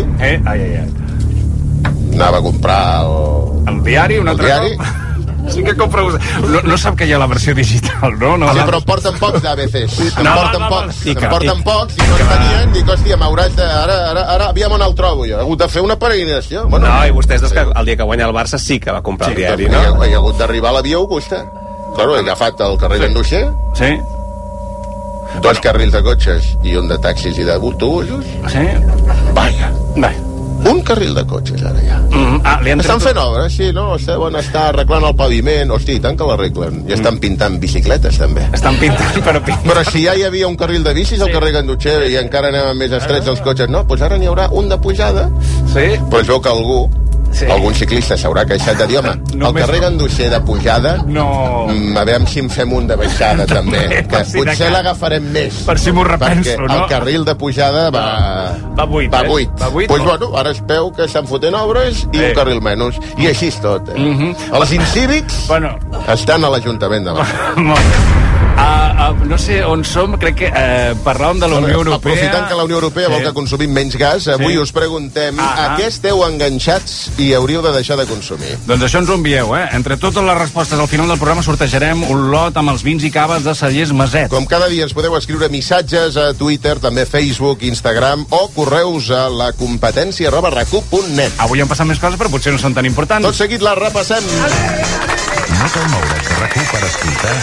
Anava a comprar el diari, un altre cop. Sí que compra... No sap que hi ha la versió digital, no? Sí, però en porten pocs d'ABCs. En porten pocs i no en tenien. Dic, hòstia, m'hauràs de... Ara, aviam on el trobo jo. He hagut de fer una peregrinació. No, i vostès, que el dia que guanya el Barça sí que va comprar el diari, no? He hagut d'arribar a la Via Augusta. Claro, he agafat el carrer d'Anduixer. Sí. 2 carrils de cotxes i un de taxis i d'autobusos. Sí. Vaja. Un carril de cotxes, ara ja. Estan fent obres, sí, no? Estan arreglant el paviment. Hosti, tant que l'arreglen. I estan pintant bicicletes, també. Estan pintant, Però si ja hi havia un carril de bicis al carrer Gandutxer i encara anem més estrets els cotxes, no? Doncs ara n'hi haurà un de pujada. Sí. Però es veu que algun ciclista s'haurà queixat de dir, home, el carrer Gandutxer de pujada, a veure si en fem un de baixada, també. Que potser l'agafarem més. Per si m'ho repenso, no? Perquè el carril de pujada va 8. Doncs bueno, ara es veu que estan fotent obres i un carril menys. I així és tot. Els incívics estan a l'Ajuntament de Barcelona. No sé on som, crec que parlàvem de la Unió Europea. Aprofitant que la Unió Europea vol que consumim menys gas, avui us preguntem a què esteu enganxats i hauríeu de deixar de consumir. Doncs això ens ho envieu, Entre totes les respostes al final del programa sortejarem un lot amb els vins i caves de Cellers Maset. Com cada dia ens podeu escriure missatges a Twitter, també Facebook, Instagram o correus a lacompetència@rac1.net. Avui han passat més coses, però potser no són tan importants. Tot seguit les repassem. No cal moure's de RAC1 per escoltar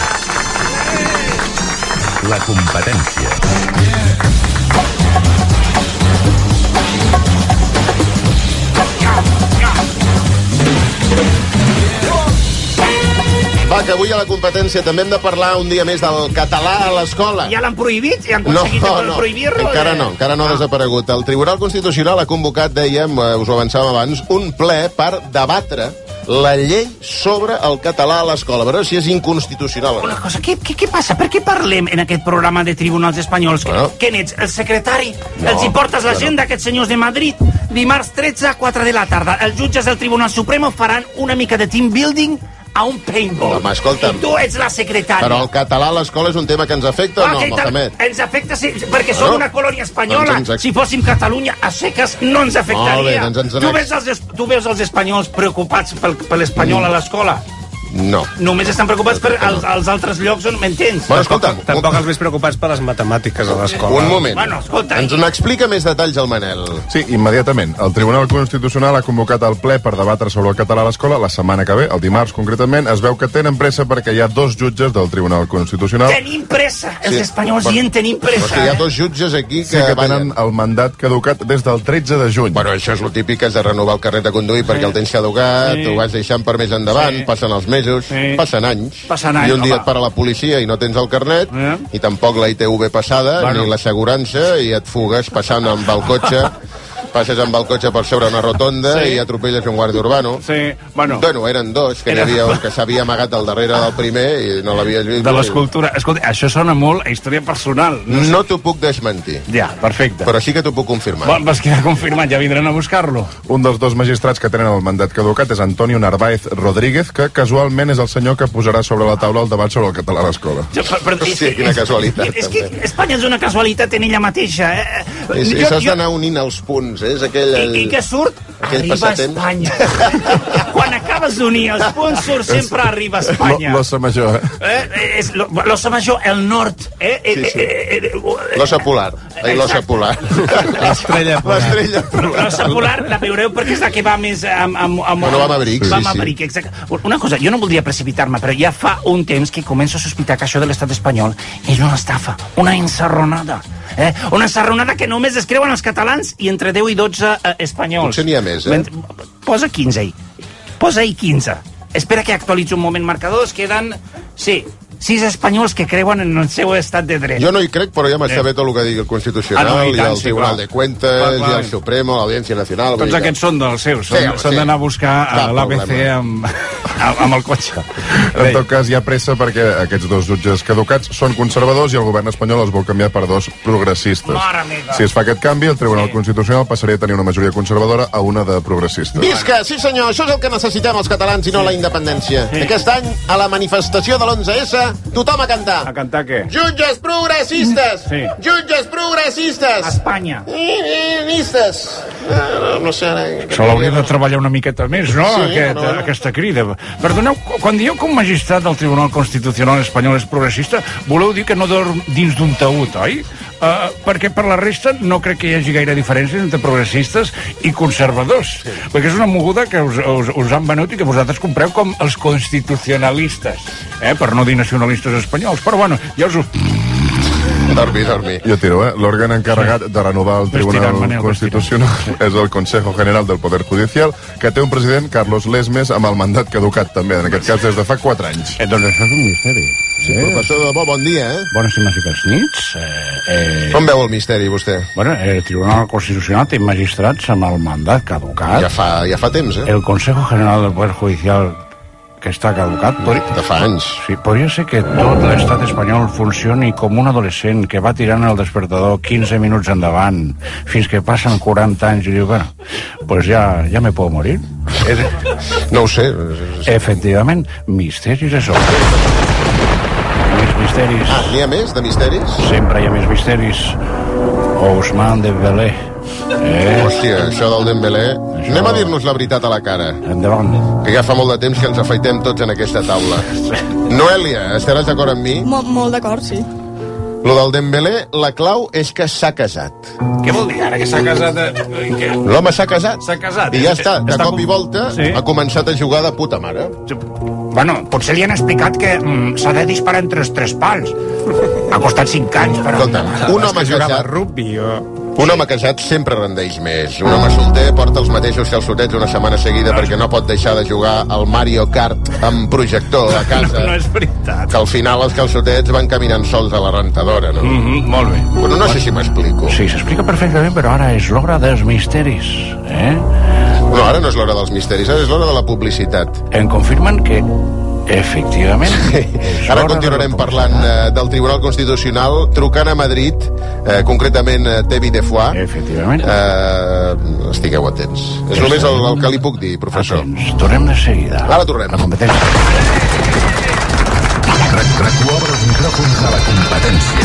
La Competència. Va, que avui a La Competència també hem de parlar un dia més del català a l'escola. Ja l'han prohibit? Ja han aconseguit prohibir-lo? Encara no ha desaparegut. El Tribunal Constitucional ha convocat, dèiem, us ho avançàvem abans, un ple per debatre la llei sobre el català a l'escola. A veure si és inconstitucional. Una cosa, què passa? Per què parlem en aquest programa de tribunals espanyols? Què n'ets, el secretari? Els hi portes l'agenda, aquests senyors de Madrid? Dimarts 13 a 4 de la tarda. Els jutges del Tribunal Supremo faran una mica de team building a un paintball. Home, escolta'm. I tu ets la secretària. Però el català a l'escola és un tema que ens afecta o no, Mohamed? Ens afecta, sí, perquè som una colònia espanyola. Si fóssim Catalunya, a seques no ens afectaria. Tu veus els espanyols preocupats per l'espanyol a l'escola? No. Només estan preocupats per als altres llocs on m'entens. Bueno, escolta'm. Tampoc els veig preocupats per les matemàtiques a l'escola. Un moment. Bueno, escolta. Ens n'explica més detalls el Manel. Sí, immediatament. El Tribunal Constitucional ha convocat el ple per debatre sobre el català a l'escola la setmana que ve, el dimarts concretament. Es veu que tenen pressa perquè hi ha 2 jutges del Tribunal Constitucional. Tenim pressa. Els espanyols dient tenim pressa. Perquè hi ha 2 jutges aquí que tenen el mandat caducat des del 13 de juny. Bueno, això és el típic, has de renovar el carnet de conduir perquè el tens caducat, ho vas deixant per més endavant, passen els mesos, passen anys, i un dia et para la policia i no tens el carnet, i tampoc la ITV passada, ni l'assegurança, i et fugues passant amb el cotxe, passes amb el cotxe per sobre una rotonda i atropelles un guàrdia urbano. Bueno, eren 2, que n'hi havia un que s'havia amagat al darrere del primer i no l'havies vist. De l'escultura. Escolta, això sona molt a història personal. No t'ho puc desmentir. Ja, perfecte. Però sí que t'ho puc confirmar. Bon, pues queda confirmat, ja vindran a buscar-lo. Un dels 2 magistrats que tenen el mandat caducat és Antonio Narváez Rodríguez, que casualment és el senyor que posarà sobre la taula el debat sobre el català a l'escola. Hòstia, quina casualitat. És que Espanya és una casualitat en ella mateixa. I s'has d'anar unint els punts, és aquell... I què surt? Arriba Espanya. Quan acabes d'unir els punts, surt sempre Arriba Espanya. L'ossa major, l'ossa major, el nord. L'ossa polar. L'ossa polar. L'estrella polar. L'ossa polar la veureu perquè és la que va més amb Abric. Va amb Abric, exacte. Una cosa, jo no voldria precipitar-me, però ja fa un temps que començo a sospitar que això de l'estat espanyol és una estafa, una ensarronada. Una ensarronada que només es creuen els catalans i entre 10 i 12 espanyols. Potser n'hi ha més, Posa 15 ahí. Posa ahí 15. Espera que actualitzi un moment marcadors. Queden... Sí, 6 espanyols que creuen en el seu estat de dret. Jo no hi crec, però ja m'està bé tot el que digui el Constitucional, i el Tribunal de Cuentas, i el Supremo, l'Audiència Nacional... Tots aquests són dels seus, s'han d'anar a buscar a l'ABC amb el cotxe. En tot cas, hi ha pressa perquè aquests 2 jutges caducats són conservadors i el govern espanyol els vol canviar per 2 progressistes. Si es fa aquest canvi, el Tribunal Constitucional passaria a tenir una majoria conservadora a una de progressistes. Visca! Sí senyor, això és el que necessitem els catalans i no la independència. Aquest any, a la manifestació de l'11S, tothom a cantar. A cantar què? Jutges progressistes! Jutges progressistes! Espanya. No sé ara... Se l'hauria de treballar una miqueta més, no? Aquesta crida. Perdoneu, quan dieu que un magistrat del Tribunal Constitucional espanyol és progressista, voleu dir que no dorm dins d'un taüt, oi? Perquè per la resta no crec que hi hagi gaire diferència entre progressistes i conservadors. Perquè és una moguda que us han venut i que vosaltres compreu com els constitucionalistes. Per no dir nacionalistes espanyols. Però bueno, ja us ho... Dormi. Jo tiro, L'òrgan encarregat de renovar el Tribunal Constitucional és el Consejo General del Poder Judicial, que té un president, Carlos Lesmes, amb el mandat caducat també, en aquest cas des de fa 4 anys. Doncs això és un misteri. Sí, professor de debò, bon dia, Bones i màgiques nits. Com veu el misteri, vostè? Bueno, el Tribunal Constitucional té magistrats amb el mandat caducat. Ja fa temps, El Consejo General del Poder Judicial que està caducat. De fa anys. Sí, podria ser que tot l'estat espanyol funcioni com un adolescent que va tirant el despertador 15 minuts endavant fins que passen 40 anys i diu, bueno, pues ya me puedo morir. No ho sé. Efectivament, misteris és el... Més misteris. N'hi ha més de misteris? Sempre hi ha més misteris. Ousmane Dembélé. Hòstia, això del Dembélé... Anem a dir-nos la veritat a la cara. Endavant. Que ja fa molt de temps que ens afaitem tots en aquesta taula. Noelia, estaràs d'acord amb mi? Molt d'acord, sí. Lo del Dembélé, la clau és que s'ha casat. Què vol dir ara, que s'ha casat? L'home s'ha casat. S'ha casat. I ja està, de cop i volta ha començat a jugar de puta mare. Bueno, potser li han explicat que s'ha de disparar entre els 3 pals. Ha costat 5 anys, però... Escolta, un home casat... Un home casat sempre rendeix més. Un home solter porta els mateixos calçotets una setmana seguida perquè no pot deixar de jugar al Mario Kart amb projector a casa. No és veritat. Que al final els calçotets van caminant sols a la rentadora, no? Molt bé. Bueno, no sé si m'explico. Sí, s'explica perfectament, però ara és l'hora dels misteris, No, ara no és l'hora dels misteris, ara és l'hora de la publicitat. Em confirmen que efectivament. Ara continuarem parlant del Tribunal Constitucional, trucant a Madrid, concretament Tevi de Foix. Efectivament. Estigueu atents. És només el que li puc dir, professor. Tornem de seguida. Ara tornem. La competència. RAC1 obre els micròfons a la competència.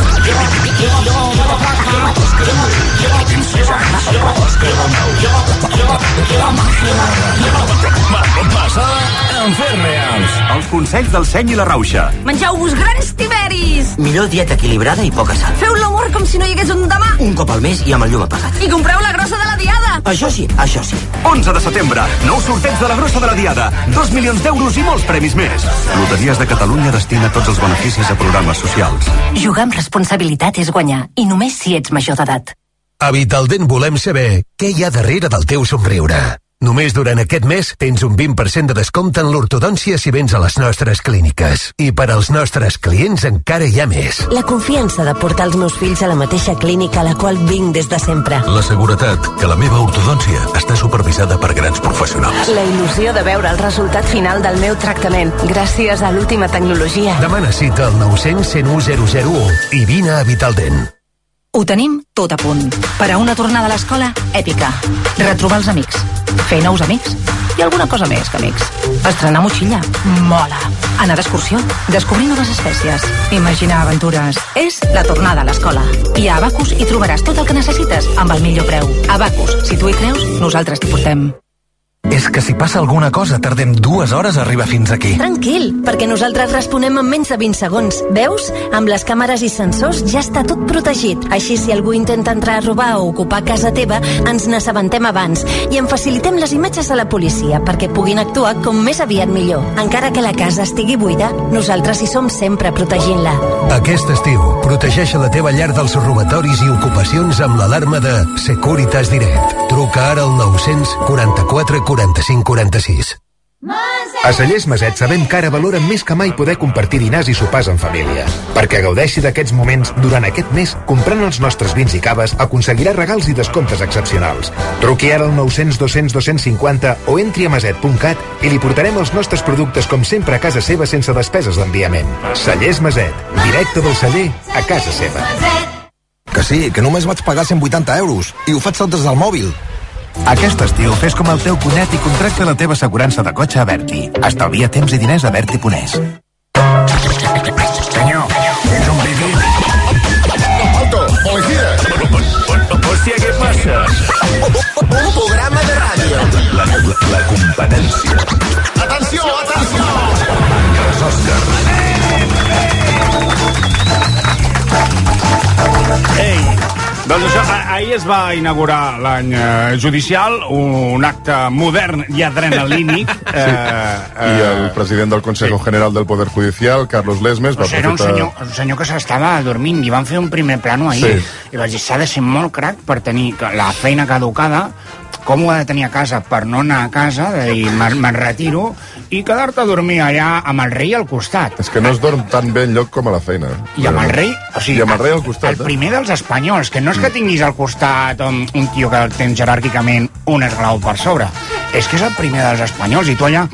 Passa en Fets Reals. Els consells del seny i la rauxa. Mengeu-vos grans tiberis. Millor dieta equilibrada i poca sal. Feu l'amor com si no hi hagués un demà. Un cop al mes i amb el llum apagat. I compreu la grossa de la diada. Això sí, això sí. 11 de setembre, nou sorteig de la grossa de la diada. 2 milions d'euros i molts premis més. Loteries de Catalunya destina tots els beneficis a programes socials. Jugar amb responsabilitat és guanyar, i només si ets major d'edat. A Vitaldent volem saber què hi ha darrere del teu somriure. Només durant aquest mes tens un 20% de descompte en l'ortodòncia si vens a les nostres clíniques. I per als nostres clients encara hi ha més. La confiança de portar els meus fills a la mateixa clínica a la qual vinc des de sempre. La seguretat que la meva ortodòncia està supervisada per grans professionals. La il·lusió de veure el resultat final del meu tractament gràcies a l'última tecnologia. Demana cita al 900 101 001 i vine a Vitaldent. Ho tenim tot a punt. Per a una tornada a l'escola, èpica. Retrobar els amics. Fer nous amics. I alguna cosa més que amics. Estrenar motxilla. Mola. Anar d'excursió. Descobrir noves espècies. Imaginar aventures. És la tornada a l'escola. I a Abacus hi trobaràs tot el que necessites amb el millor preu. Abacus, si tu hi creus, nosaltres t'hi portem. És que si passa alguna cosa tardem 2 hores a arribar fins aquí. Tranquil, perquè nosaltres responem en menys de 20 segons. Veus? Amb les càmeres i sensors ja està tot protegit. Així, si algú intenta entrar a robar o ocupar casa teva, ens n'assabentem abans i en facilitem les imatges a la policia perquè puguin actuar com més aviat millor. Encara que la casa estigui buida, nosaltres hi som sempre protegint-la. Aquest estiu, protegeix la teva llar dels robatoris i ocupacions amb l'alarma de Securitas Direct. Truca ara al 944 45 46. A Cellers Maset sabem que ara valoren més que mai poder compartir dinars i sopars en família. Perquè gaudeixi d'aquests moments durant aquest mes, comprant els nostres vins i caves, aconseguirà regals i descomptes excepcionals. Truqui ara al 900 200 250 o entri a maset.cat i li portarem els nostres productes com sempre a casa seva sense despeses d'enviament. Cellers Maset, directe del celler a casa seva. Que sí, que només vaig pagar 180 euros i ho faig tot des del mòbil. Aquest estiu fes com el teu cunyat i contracta la teva assegurança de cotxe a Berti. Estalvia temps i diners a Berti.es. Senyor, és un pipí. Alto, policia! Hòstia, què passa? Un programa de ràdio. La competència. Atenció, atenció! Àngels Òscar. Ei, doncs això, ahir es va inaugurar l'any judicial, un acte modern i adrenalínic. I el president del Consejo General del Poder Judicial, Carlos Lesmes, va Era aprofitar... un senyor que s'estava dormint i van fer un primer plano ahir. Sí. I vaig dir, s'ha de ser molt crac per tenir la feina caducada, com ho ha de tenir a casa per no anar a casa, de dir, me'n retiro, i quedar-te a dormir allà amb el rei al costat. És que no es dorm tan bé enlloc com a la feina. I amb el rei, o sigui, I amb el rei al costat. El primer dels espanyols, que no és que tinguis al costat un tio que el tens jeràrquicament un esglaó per sobre, és que és el primer dels espanyols, i tu allà...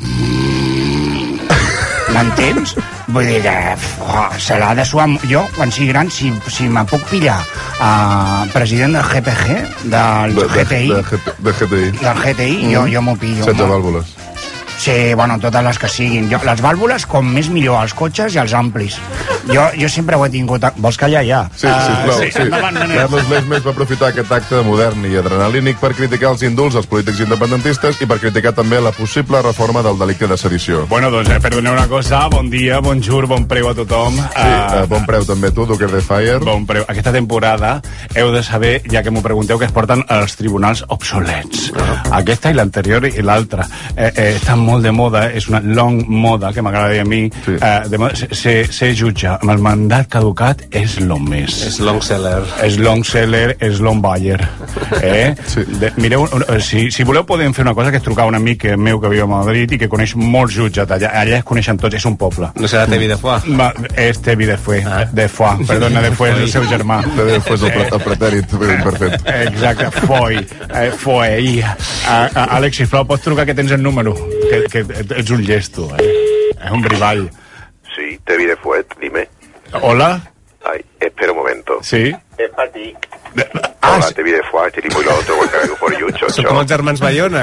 M'entens? Vull dir, se l'ha de suar... Jo, quan sigui gran, si me puc pillar president del GPG, del GTI... Del GTI, jo m'ho pillo. 16 vàlvules. Sí, bueno, totes les que siguin. Les vàlvules, com més millor, els cotxes i els amplis. Jo sempre ho he tingut... Vols callar ja? Sí, sisplau. Sí. Endavant, Carlos Lesmes va aprofitar aquest acte modern i adrenalínic per criticar els indults als polítics independentistes i per criticar també la possible reforma del delicte de sedició. Bueno, doncs, perdoneu una cosa, bon dia, bonjour, bon preu a tothom. Sí, bon preu també tu, Duque de Fire. Bon preu. Aquesta temporada heu de saber, ja que m'ho pregunteu, que es porten als tribunals obsolets. Aquesta i l'anterior i l'altra. Estan molt de moda, és una long moda, que m'agrada dir a mi, ser jutge amb el mandat caducat és lo més. És long seller. És long seller, és long buyer. Sí. Mireu, si voleu podem fer una cosa, que és trucar a un amic meu que viu a Madrid i que coneix molts jutges allà es coneixen tots, és un poble. No serà Tevi de Foix? És Tevi de Foix, de Foix, perdona, de Foix és el seu germà. De Foix és el pretèrit perfecte. Exacte, Foix. Àlex, sisplau, pots trucar que tens el número, que ets un llesto, és un brivall. Sí, Tevi de Foix, dime. Hola. Ay, espera un momento. Sí. Es para ti. Hola, Tevi de Foix, este tipo y lo otro, porque vengo por Yucho. Son como els germans Bayona.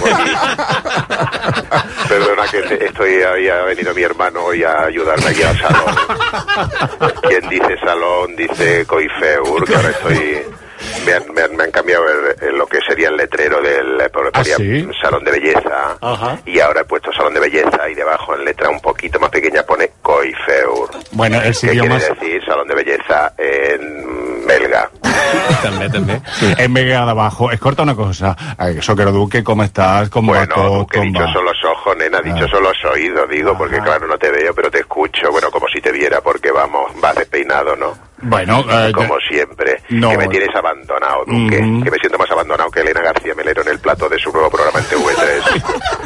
Perdona que ha venido mi hermano hoy a ayudarme aquí al salón. Quien dice salón dice Coifeur, que ahora estoy... Me han cambiado lo que sería el letrero del ¿sí? salón de belleza. Ajá. Y ahora he puesto salón de belleza y debajo en letra un poquito más pequeña pone Coifeur. Bueno, el ¿Qué quiere decir salón de belleza en belga? També. Sí, en belga d'abajo. Escolta una cosa, Soquero Duque, ¿cómo estás? ¿Cómo va todo? Duque, dicho son los ojos, nena, dicho son los oídos, digo, porque claro, no te veo, pero te escucho, bueno, como si te viera, porque vamos, vas despeinado, ¿no? Bueno, como siempre, no. Que me tienes abandonado, Duque, que me siento más abandonado que Elena García Melero en el plato de su nuevo programa en TV3.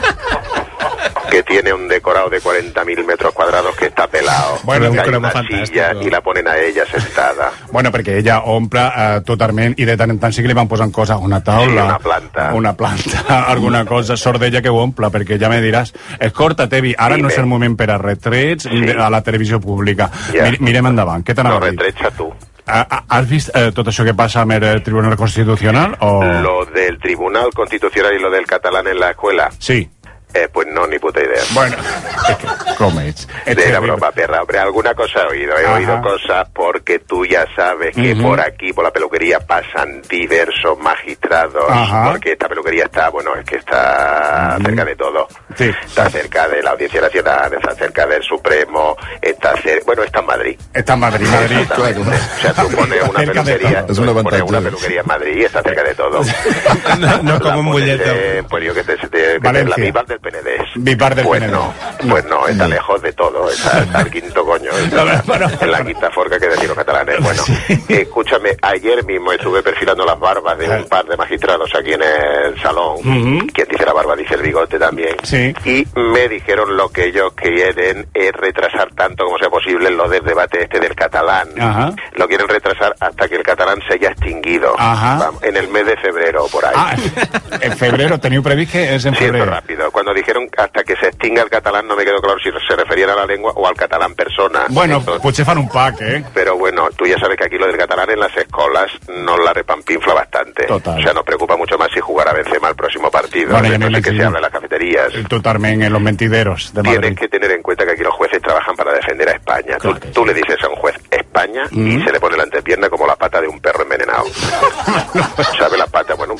Que tiene un decorado de 40.000 metros cuadrados que està pelado. Bueno, que hay una silla i la ponen a ella sentada. Bueno, perquè ella omple totalment i de tant en tant sí que li van posant coses, una taula, sí, una planta, alguna cosa, sort d'ella que ho omple, perquè ja me diràs. Escolta, Tevi, ara no és el moment per a retrets a la televisió pública. Ja. Mirem endavant, què t'anava a dir? No, retrets a tu. ¿Has visto tot això que pasa amb el Tribunal Constitucional? O... Lo del Tribunal Constitucional y lo del catalán en la escuela. Sí. Pues no, ni puta idea. Bueno, ¿cómo es? De la broma, perra. Hombre, alguna cosa he oído. He oído cosas porque tú ya sabes que por aquí, por la peluquería, pasan diversos magistrados. Porque esta peluquería está, bueno, es que está cerca de todo. Sí. Está cerca de la Audiencia Nacional, está cerca del Supremo, está cerca... Bueno, está en Madrid. Está en Madrid, claro. O sea, tú pones una peluquería, una peluquería en Madrid y está cerca de todo. No como un mulleto. Pues yo que te la pipa del PND. Pues no, está lejos de todo, está el quinto coño, en la quinta forca que decir los catalanes. Bueno, escúchame, ayer mismo estuve perfilando las barbas de un par de magistrados aquí en el salón. Quien dice la barba dice el bigote también. Sí. Y me dijeron lo que ellos quieren es retrasar tanto como sea posible lo del debate este del catalán. Lo quieren retrasar hasta que el catalán se haya extinguido. Vamos, en el mes de febrero o por ahí. En febrero, ¿teniu previst que és en febrero? Sí, rápido. Cuando dijeron hasta que se extinga el catalán no me quedó claro si se referían a la lengua o al catalán persona. Bueno, potser fan un pack, Pero bueno, tú ya sabes que aquí lo del catalán en las escolas nos la repampinfla bastante. Total. O sea, nos preocupa mucho más si jugará Benzema el próximo partido. Bueno, no sé qué se habla en las cafeterías. Totalmente, en los mentideros de Madrid. Tienes que tener en cuenta que aquí los jueces trabajan para defender a España. Claro tú le dices a un juez España y se le pone la antepierna como la pata de un perro envenenado. ¿Sabe la pata? Bueno,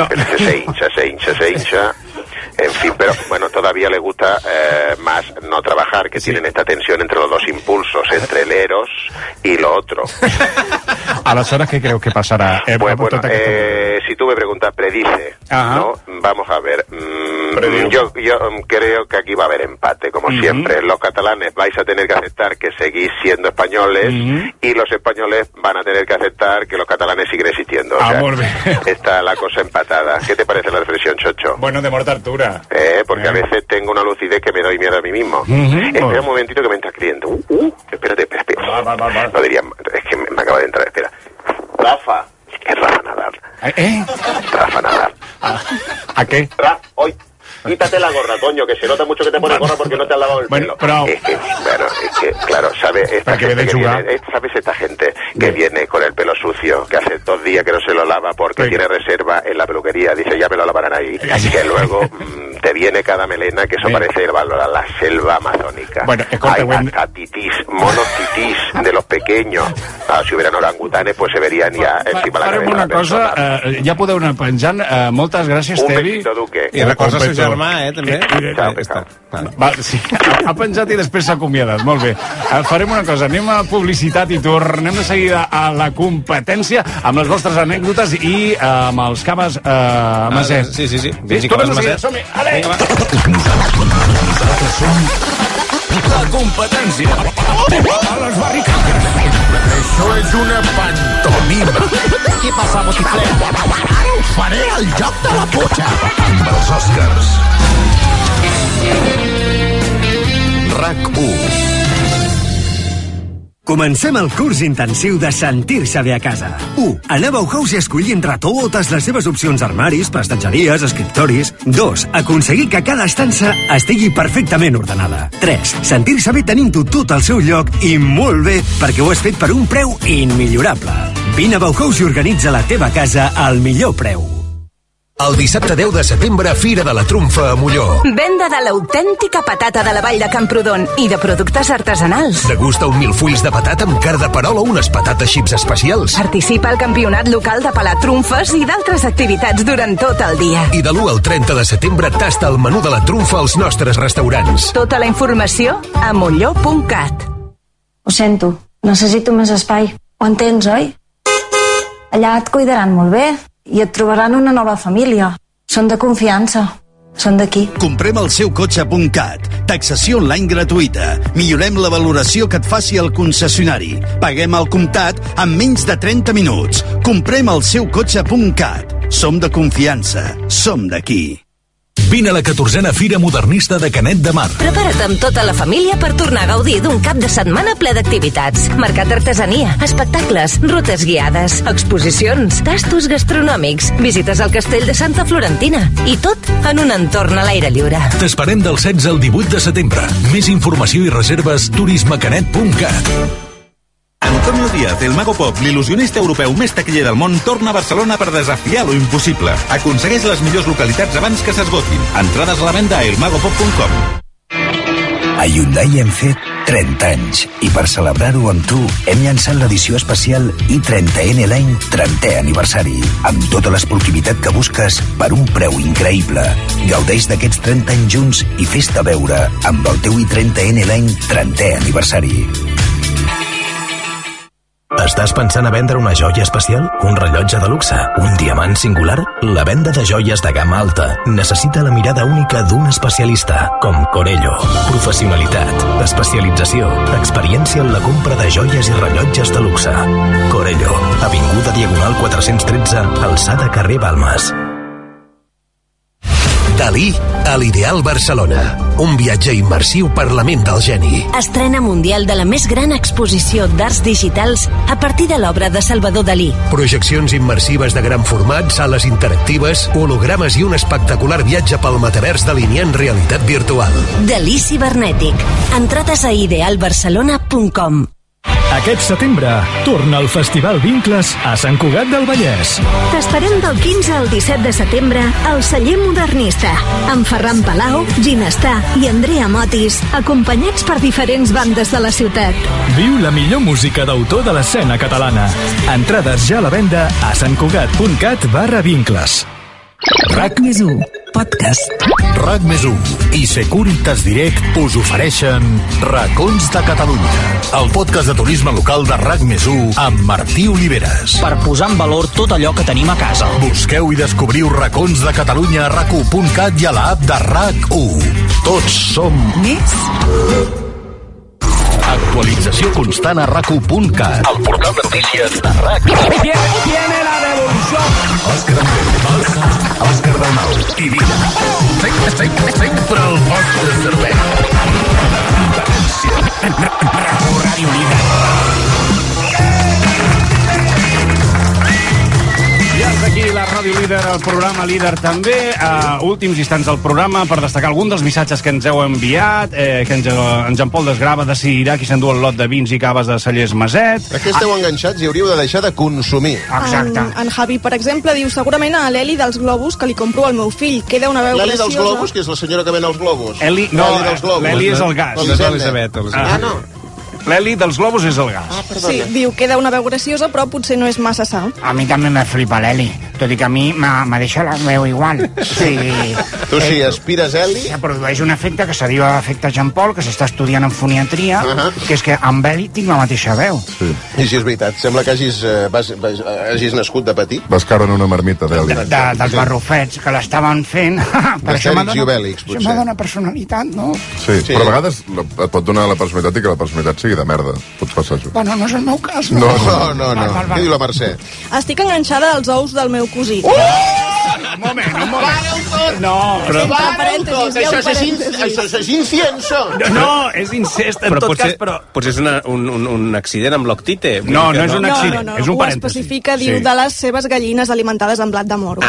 se hincha. En fin, pero bueno, todavía le gusta más no trabajar, que tienen esta tensión entre los dos impulsos, entre el eros y lo otro. A las horas, ¿qué creo que pasará? Bueno, si tú me preguntas, predice, ¿no? Vamos a ver. Yo creo que aquí va a haber empate, como siempre. Los catalanes vais a tener que aceptar que seguís siendo españoles y los españoles van a tener que aceptar que los catalanes siguen existiendo. O sea, está la cosa empatada. ¿Qué te parece la reflexión, Chocho? Bueno, de morta altura. Porque a veces tengo una lucidez que me doy miedo a mí mismo. Espera un momentito que me entra cliente. Espérate. Va. No diría, es que me acaba de entrar, espera. Rafa. Es Rafa Nadal. Rafa Nadal. ¿A qué? Hoy. Quítate la gorra, coño, que se nota mucho que te pones gorra porque no te has lavado el pelo. Pero... Es que, claro, ¿sabes? Esta gente que viene, ¿sabes esta gente que viene con el pelo sucio, que hace 2 días que no se lo lava porque tiene reserva en la peluquería? Dice, ya me lo lavarán ahí. Que luego te viene cada melena, que eso parece la selva amazónica. Bueno, hay hasta monotitís de los pequeños. Si hubieran orangutanes, pues se verían ya encima la cabeza. Una cosa, ja podeu anar penjant. Moltes gràcies, Tevi. Un besito, Duque. I recorda el seu germà, també. Sí, ha penjat i després s'ha acomiadat. Molt bé. Farem una cosa, anem a publicitat i tornem de seguida a la competència amb les vostres anècdotes i amb els cames Maset. Sí. Som-hi, ale! Nosaltres som competència. A les barricades. Això és una pantomima. Què passa, botifler? Ara us faré el joc de la putxa. Amb els Oscars. RAC1. Comencem el curs intensiu de sentir-se bé a casa. 1. Anar a Bauhaus i escollir entre totes les seves opcions d'armaris, prestatgeries, escriptoris. 2. Aconseguir que cada estança estigui perfectament ordenada. 3. Sentir-se bé tenint-ho tot al seu lloc i molt bé perquè ho has fet per un preu immillorable. Vine a Bauhaus i organitza la teva casa al millor preu. El dissabte 10 de setembre, Fira de la Trumfa a Molló. Venda de l'autèntica patata de la Vall de Camprodon i de productes artesanals. Degusta un milfulls de patata amb carn de perol o unes patates xips especials. Participa al campionat local de pelar trumfes i d'altres activitats durant tot el dia. I de l'1 al 30 de setembre tasta el menú de la trumfa als nostres restaurants. Tota la informació a molló.cat. Ho sento, necessito més espai. Ho entens, oi? Allà et cuidaran molt bé i et trobaran una nova família. Són de confiança. Són d'aquí. Comprem el seu cotxe.cat. Taxació online gratuïta. Millorem la valoració que et faci el concessionari. Paguem al comptat en menys de 30 minuts. Comprem el seu cotxe.cat. Som de confiança. Som d'aquí. Vine a la 14a Fira Modernista de Canet de Mar. Prepara't amb tota la família per tornar a gaudir d'un cap de setmana ple d'activitats. Mercat d'artesania, espectacles, rutes guiades, exposicions, tastos gastronòmics, visites al castell de Santa Florentina i tot en un entorn a l'aire lliure. T'esperem del 16 al 18 de setembre. Més informació i reserves turismecanet.cat. Antonio Díaz, el mago pop, l'il·lusionista europeu més taquiller del món, torna a Barcelona per desafiar lo impossible. Aconsegueix les millors localitats abans que s'esgotin. Entrades a la venda a elmagopop.com. A Hyundai hem fet 30 anys i per celebrar-ho amb tu hem llançat l'edició especial i30N l'any 30è aniversari amb tota l'esportivitat que busques per un preu increïble. Gaudeix d'aquests 30 anys junts i fes-te veure amb el teu i30N l'any 30è aniversari. Estàs pensant a vendre una joia especial? Un rellotge de luxe? Un diamant singular? La venda de joies de gamma alta necessita la mirada única d'un especialista, com Corello. Professionalitat, especialització, experiència en la compra de joies i rellotges de luxe. Corello, avinguda Diagonal 413, alçada carrer Balmes. Dalí a l'Ideal Barcelona. Un viatge immersiu per la ment del geni. Estrena mundial de la més gran exposició d'arts digitals a partir de l'obra de Salvador Dalí. Projeccions immersives de gran format, sales interactives, hologrames i un espectacular viatge pel metavers delineant realitat virtual. Dalí cibernètic. Entrades a idealbarcelona.com. Aquest setembre torna el Festival Vincles a Sant Cugat del Vallès. T'esperem del 15 al 17 de setembre al Celler Modernista, amb Ferran Palau, Ginestà i Andrea Motis, acompanyats per diferents bandes de la ciutat. Viu la millor música d'autor de l'escena catalana. Entrades ja a la venda a santcugat.cat/vincles. RAC+1 Podcast. RAC+1 i Securitas Direct us ofereixen Racons de Catalunya, el podcast de turisme local de RAC+1 amb Martí Oliveres. Per posar en valor tot allò que tenim a casa. Busqueu i descobriu Racons de Catalunya a RAC1.cat i a l'app de RAC1. Tots som més. Actualització constant a RAC1.cat. El portal de notícies de RAC. Viene la revolució. Òscar Dalmau i Vida. Sempre al vostre servei. Ràdio Líder. Ja està aquí la Ràdio Líder, el programa Líder també. Últims instants del programa per destacar algun dels missatges que ens heu enviat, que en Jean-Paul Desgrava decidirà qui s'endú el lot de vins i caves de Cellers Maset. És que esteu enganxats i hauríeu de deixar de consumir. Exacte. En Javi, per exemple, diu segurament a l'Eli dels globus que li compro al meu fill. Queda una veu L'Eli preciosa. dels globus, que és la senyora que ven els globus. L'Eli és el gas. L'Elisabet. Elisabet. Ah, no. L'heli dels globus és el gas. Sí, diu, queda una veu graciosa, però potser no és massa sa. A mi també me flipa l'heli, tot i que a mi me deixa la veu igual. Sí. Tu si aspires heli... Se produeix un efecte que se diu efecte Jean Paul, que s'està estudiant en foniatria, que és que amb heli tinc la mateixa veu. Sí. I si és veritat, sembla que hagis nascut de petit. Vas caure en una marmita d'heli. Dels barrufets que l'estaven fent. D'astèrix i obèlix, potser. Això m'ha donat personalitat, no? Sí, però a vegades et pot donar la personalitat i que la personalitat sigui de merda. Pots passar això. Bueno, no és el meu cas. No. Què diu la Mercè? Estic enganxada als ous del meu cosí. Un moment. No, però... Això és incienso. No, és incest, en tot cas, però... Potser és un accident amb l'octite. No és un accident, és un parèntesi. Ho especifica, diu, de les seves gallines alimentades amb blat de moro.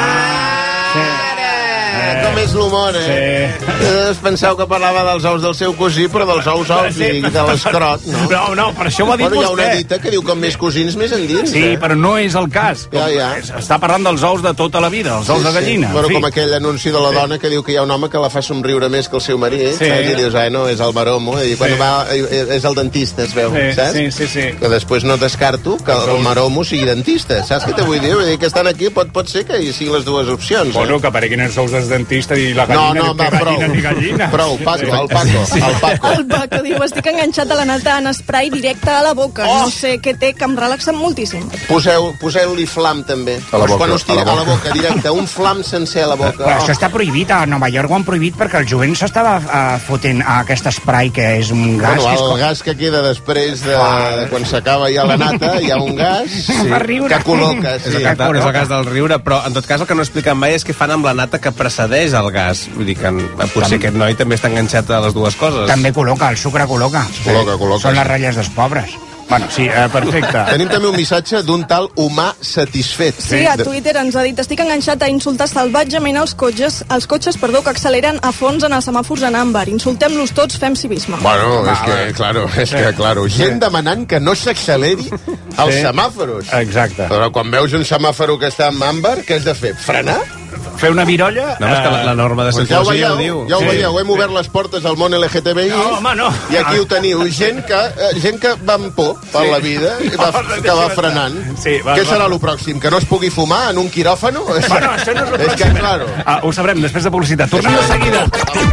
Com és l'humor, Es penseu que parlava dels ous del seu cosí, però dels ous i de l'escrot, no? No, per això ho ha dit vostè. Hi ha una dita que diu com més cosins, més endins. Sí, però no és el cas. Està parlant dels ous de tota la vida, els ous de gallina. Bueno, com aquell anunci de la dona que diu que hi ha un home que la fa somriure més que el seu marit, saps? I dius, no, és el maromo, i quan va, és el dentista, es veu, saps? Sí. Que després no descarto que el maromo sigui dentista, saps què te vull dir? Vull dir que estan aquí, pot ser que hi siguin les dues opcions. Bueno, que apareguin els ous del dentista i la gallina, Prou, el Paco. El Paco diu, estic enganxat a la nata en spray directe a la boca. No sé què té, que em relaxa moltíssim. Poseu-li flam, també. A la boca, directe. Un flam sencer a la boca. Però això està prohibit. A Nova York ho han prohibit perquè el jovent s'estava fotent a aquest spray, que és un gas... Bueno, el gas que queda després de quan s'acaba ja la nata, hi ha un gas que col·loca. És el gas del riure, però en tot cas el que no expliquen mai és què fan amb la nata que precedeix el gas. Vull dir que potser aquest noi també està enganxat a les dues coses. També col·loca, el sucre col·loca. Col·loca. Són les ratlles dels pobres. Bueno, sí, perfecte. Tenim també un missatge d'un tal humà satisfet. Sí, a Twitter ens ha dit, estic enganxat a insultar salvatgement els cotxes que acceleren a fons en els semàfors en àmbar. Insultem-los tots, fem civisme. Bueno, és que, claro, gent demanant que no s'acceleri els semàforos. Exacte. Però quan veus un semàforo que està en àmbar, què has de fer? Frenar? Fer una virolla? No, és que la norma de circulació ho diu. Ja ho veieu, hem obert les portes al món LGTBI. No, home, no. I aquí ho teniu, gent que va amb por per la vida, que va frenant. Què serà el pròxim? Que no es pugui fumar en un quiròfano? Bueno, això no és el pròxim. És que, claro. Ho sabrem després de publicitat. Tornem de seguida.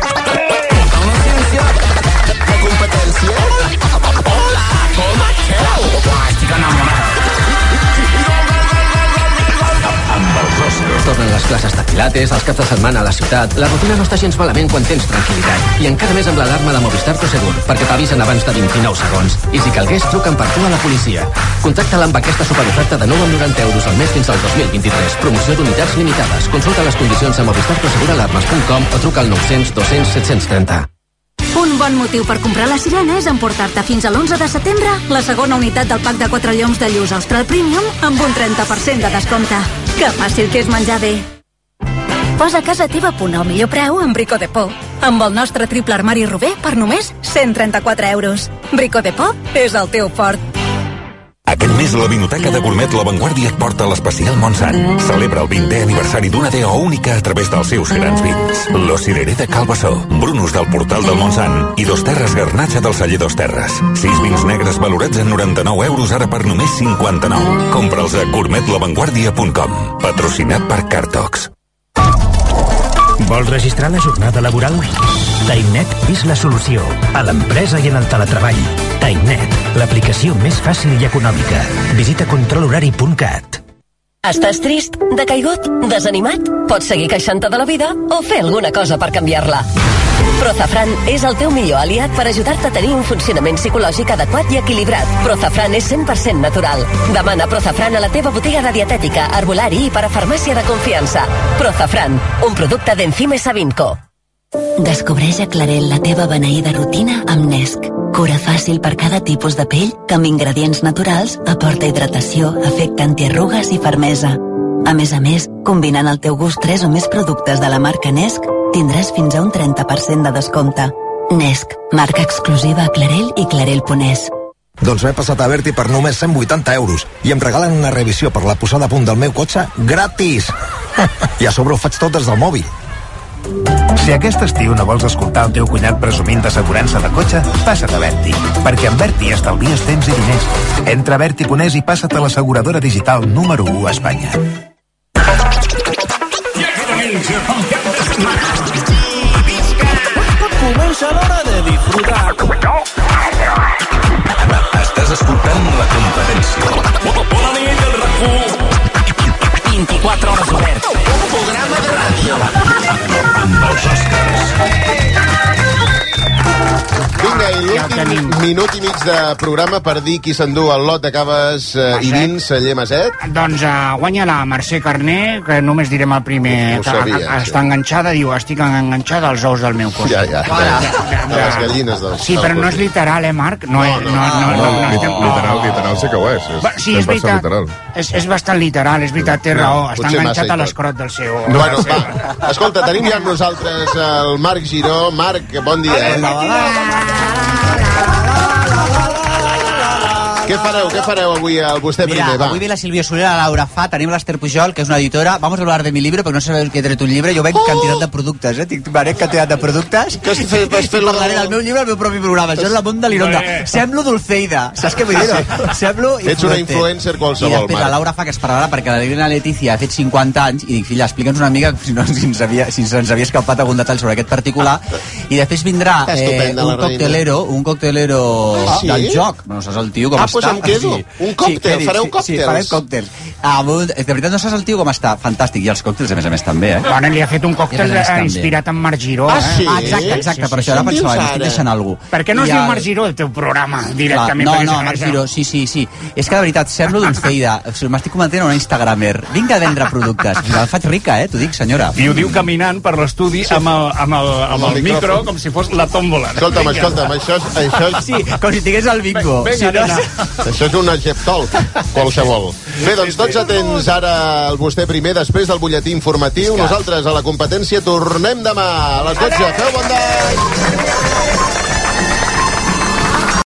De competència. Hola, com esteu? Estic enamorat. Tornen les classes de pilates, els caps de setmana a la ciutat. La rutina no està gens malament quan tens tranquil·litat. I encara més amb l'alarma de Movistar Prosegur, perquè t'avisen abans de 29 segons. I si calgués, truquen per tu a la policia. Contacta-la amb aquesta superoferta de 9,90 € al mes fins al 2023. Promoció d'unitats limitades. Consulta les condicions a movistarproseguralarmes.com o truca al 900 200 730. Un bon motiu per comprar la Sirena és emportar-te fins a l'11 de setembre la segona unitat del pack de 4 lloms de lluç Austral Premium amb un 30% de descompte. Que fàcil que és menjar bé. Posa casa teva a punt al millor preu amb Brico de Por, amb el nostre triple armari Robé per només 134 €. Brico de Por és el teu fort. Aquest mes la Vinoteca de Gourmet La Vanguardia et porta a l'especial Montsant. Celebra el 20è aniversari d'una DO única a través dels seus grans vins. Lo Cirerer de Calbassó, Brunus del Portal del Montsant i Dos Terres Garnatxa del celler Dos Terres. 6 vins negres valorats en 99 € ara per només 59. Compra'ls a gourmetlavanguardia.com. Patrocinat per Cartox. Vols registrar la jornada laboral? TimeNet és la solució a l'empresa i en el teletreball. TimeNet, l'aplicació més fàcil i econòmica. Visita controlhorari.cat. Estàs trist, decaigut, desanimat? Pots seguir queixant-te de la vida o fer alguna cosa per canviar-la. Prozafran és el teu millor aliat per ajudar-te a tenir un funcionament psicològic adequat i equilibrat. Prozafran és 100% natural. Demana Prozafran a la teva botiga de dietètica, herbolari i parafarmàcia de confiança. Prozafran, un producte d'Enzime Savinco. Descobreix a Clarel la teva beneïda rutina amb Nesc. Cura fàcil per cada tipus de pell que amb ingredients naturals aporta hidratació, efecte antiarrugues i fermesa. A més, combinant el teu gust 3 o més productes de la marca Nesc, tindràs fins a un 30% de descompte. Nesc, marca exclusiva a Clarel i Clarel.es. Doncs m'he passat a Berti per només 180 € i em regalen una revisió per la posada a punt del meu cotxe gratis. I a sobre ho faig tot des del mòbil. Si aquest estiu no vols escoltar el teu cunyat presumint d'assegurança de cotxe, passa't a Berti, perquè amb Berti estalvies temps i diners. Entra a Berti.es i passa't a l'asseguradora digital número 1 a Espanya. Comença l'hora de disfrutar. Estàs escoltant La Competència. Bona nit, el RAC1. 24 hores obert. Un programa de ràdio. Amb els Oscars. Vinga, i l'últim minut i mig de programa per dir qui s'endú el lot de caves i vins Llemaset. Doncs guanya la Mercè Carné, que només direm el primer. Està enganxada, diu, estic enganxada als ous del meu cos. Ja. A les gallines del Sí, però no és literal, Marc? No, literal sí que ho és. Sí, és veritat. És bastant literal, és veritat, té raó. Està enganxat a l'escrot del seu... Bueno, va. Escolta, tenim ja amb nosaltres el Marc Giró. Marc, bon dia. Què fareu avui al vostè primer? Mira, avui ve la Sílvia Soler, la Laura Fa, tenim l'Ester Pujol, que és una editora. Vamos a hablar de mi libro, perquè no sabeu que he tret un llibre. Jo venc quantitat de productes, Venc quantitat de productes. Què has fet? Parlaré del meu llibre al meu propi programa. Això és la Mont de l'Ironda. Semblo Dulceida. Saps què vull dir? Semblo ets una influencer qualsevol, Marc. I després la Laura Fa, que es parlarà perquè la Liliana Letícia ha fet 50 anys, i dic, filla, explica'ns una mica si ens havia escapat algun detall sobre aquest particular. I després vindrà un coctelero del joc. No saps el tio com està. Em quedo. Un còctel, fareu còctels. Sí, farem còctels. De veritat, no saps el tio com està? Fantàstic. I els còctels, a més també, Bueno, li ha fet un còctel inspirat en Marc Giró. Sí? Exacte, per això ara pensava, m'estic deixant alguna cosa. Per què no es diu Marc Giró, el teu programa, directament? No, Marc Giró, sí. És que de veritat, semblo Dulceida. M'estic comentant a una instagramer. Vinc a vendre productes. La faig rica, t'ho dic, senyora. I ho diu caminant per l'estudi amb el micro, com si fos la tòmbola. Escolta'm, això és... Sí, com si tingués el bingo. Això és un Egiptol, qualsevol. Bé, doncs tots atents ara al vostè primer, després del butlletí informatiu. Nosaltres a La Competència tornem demà a les 12. Feu bon dia!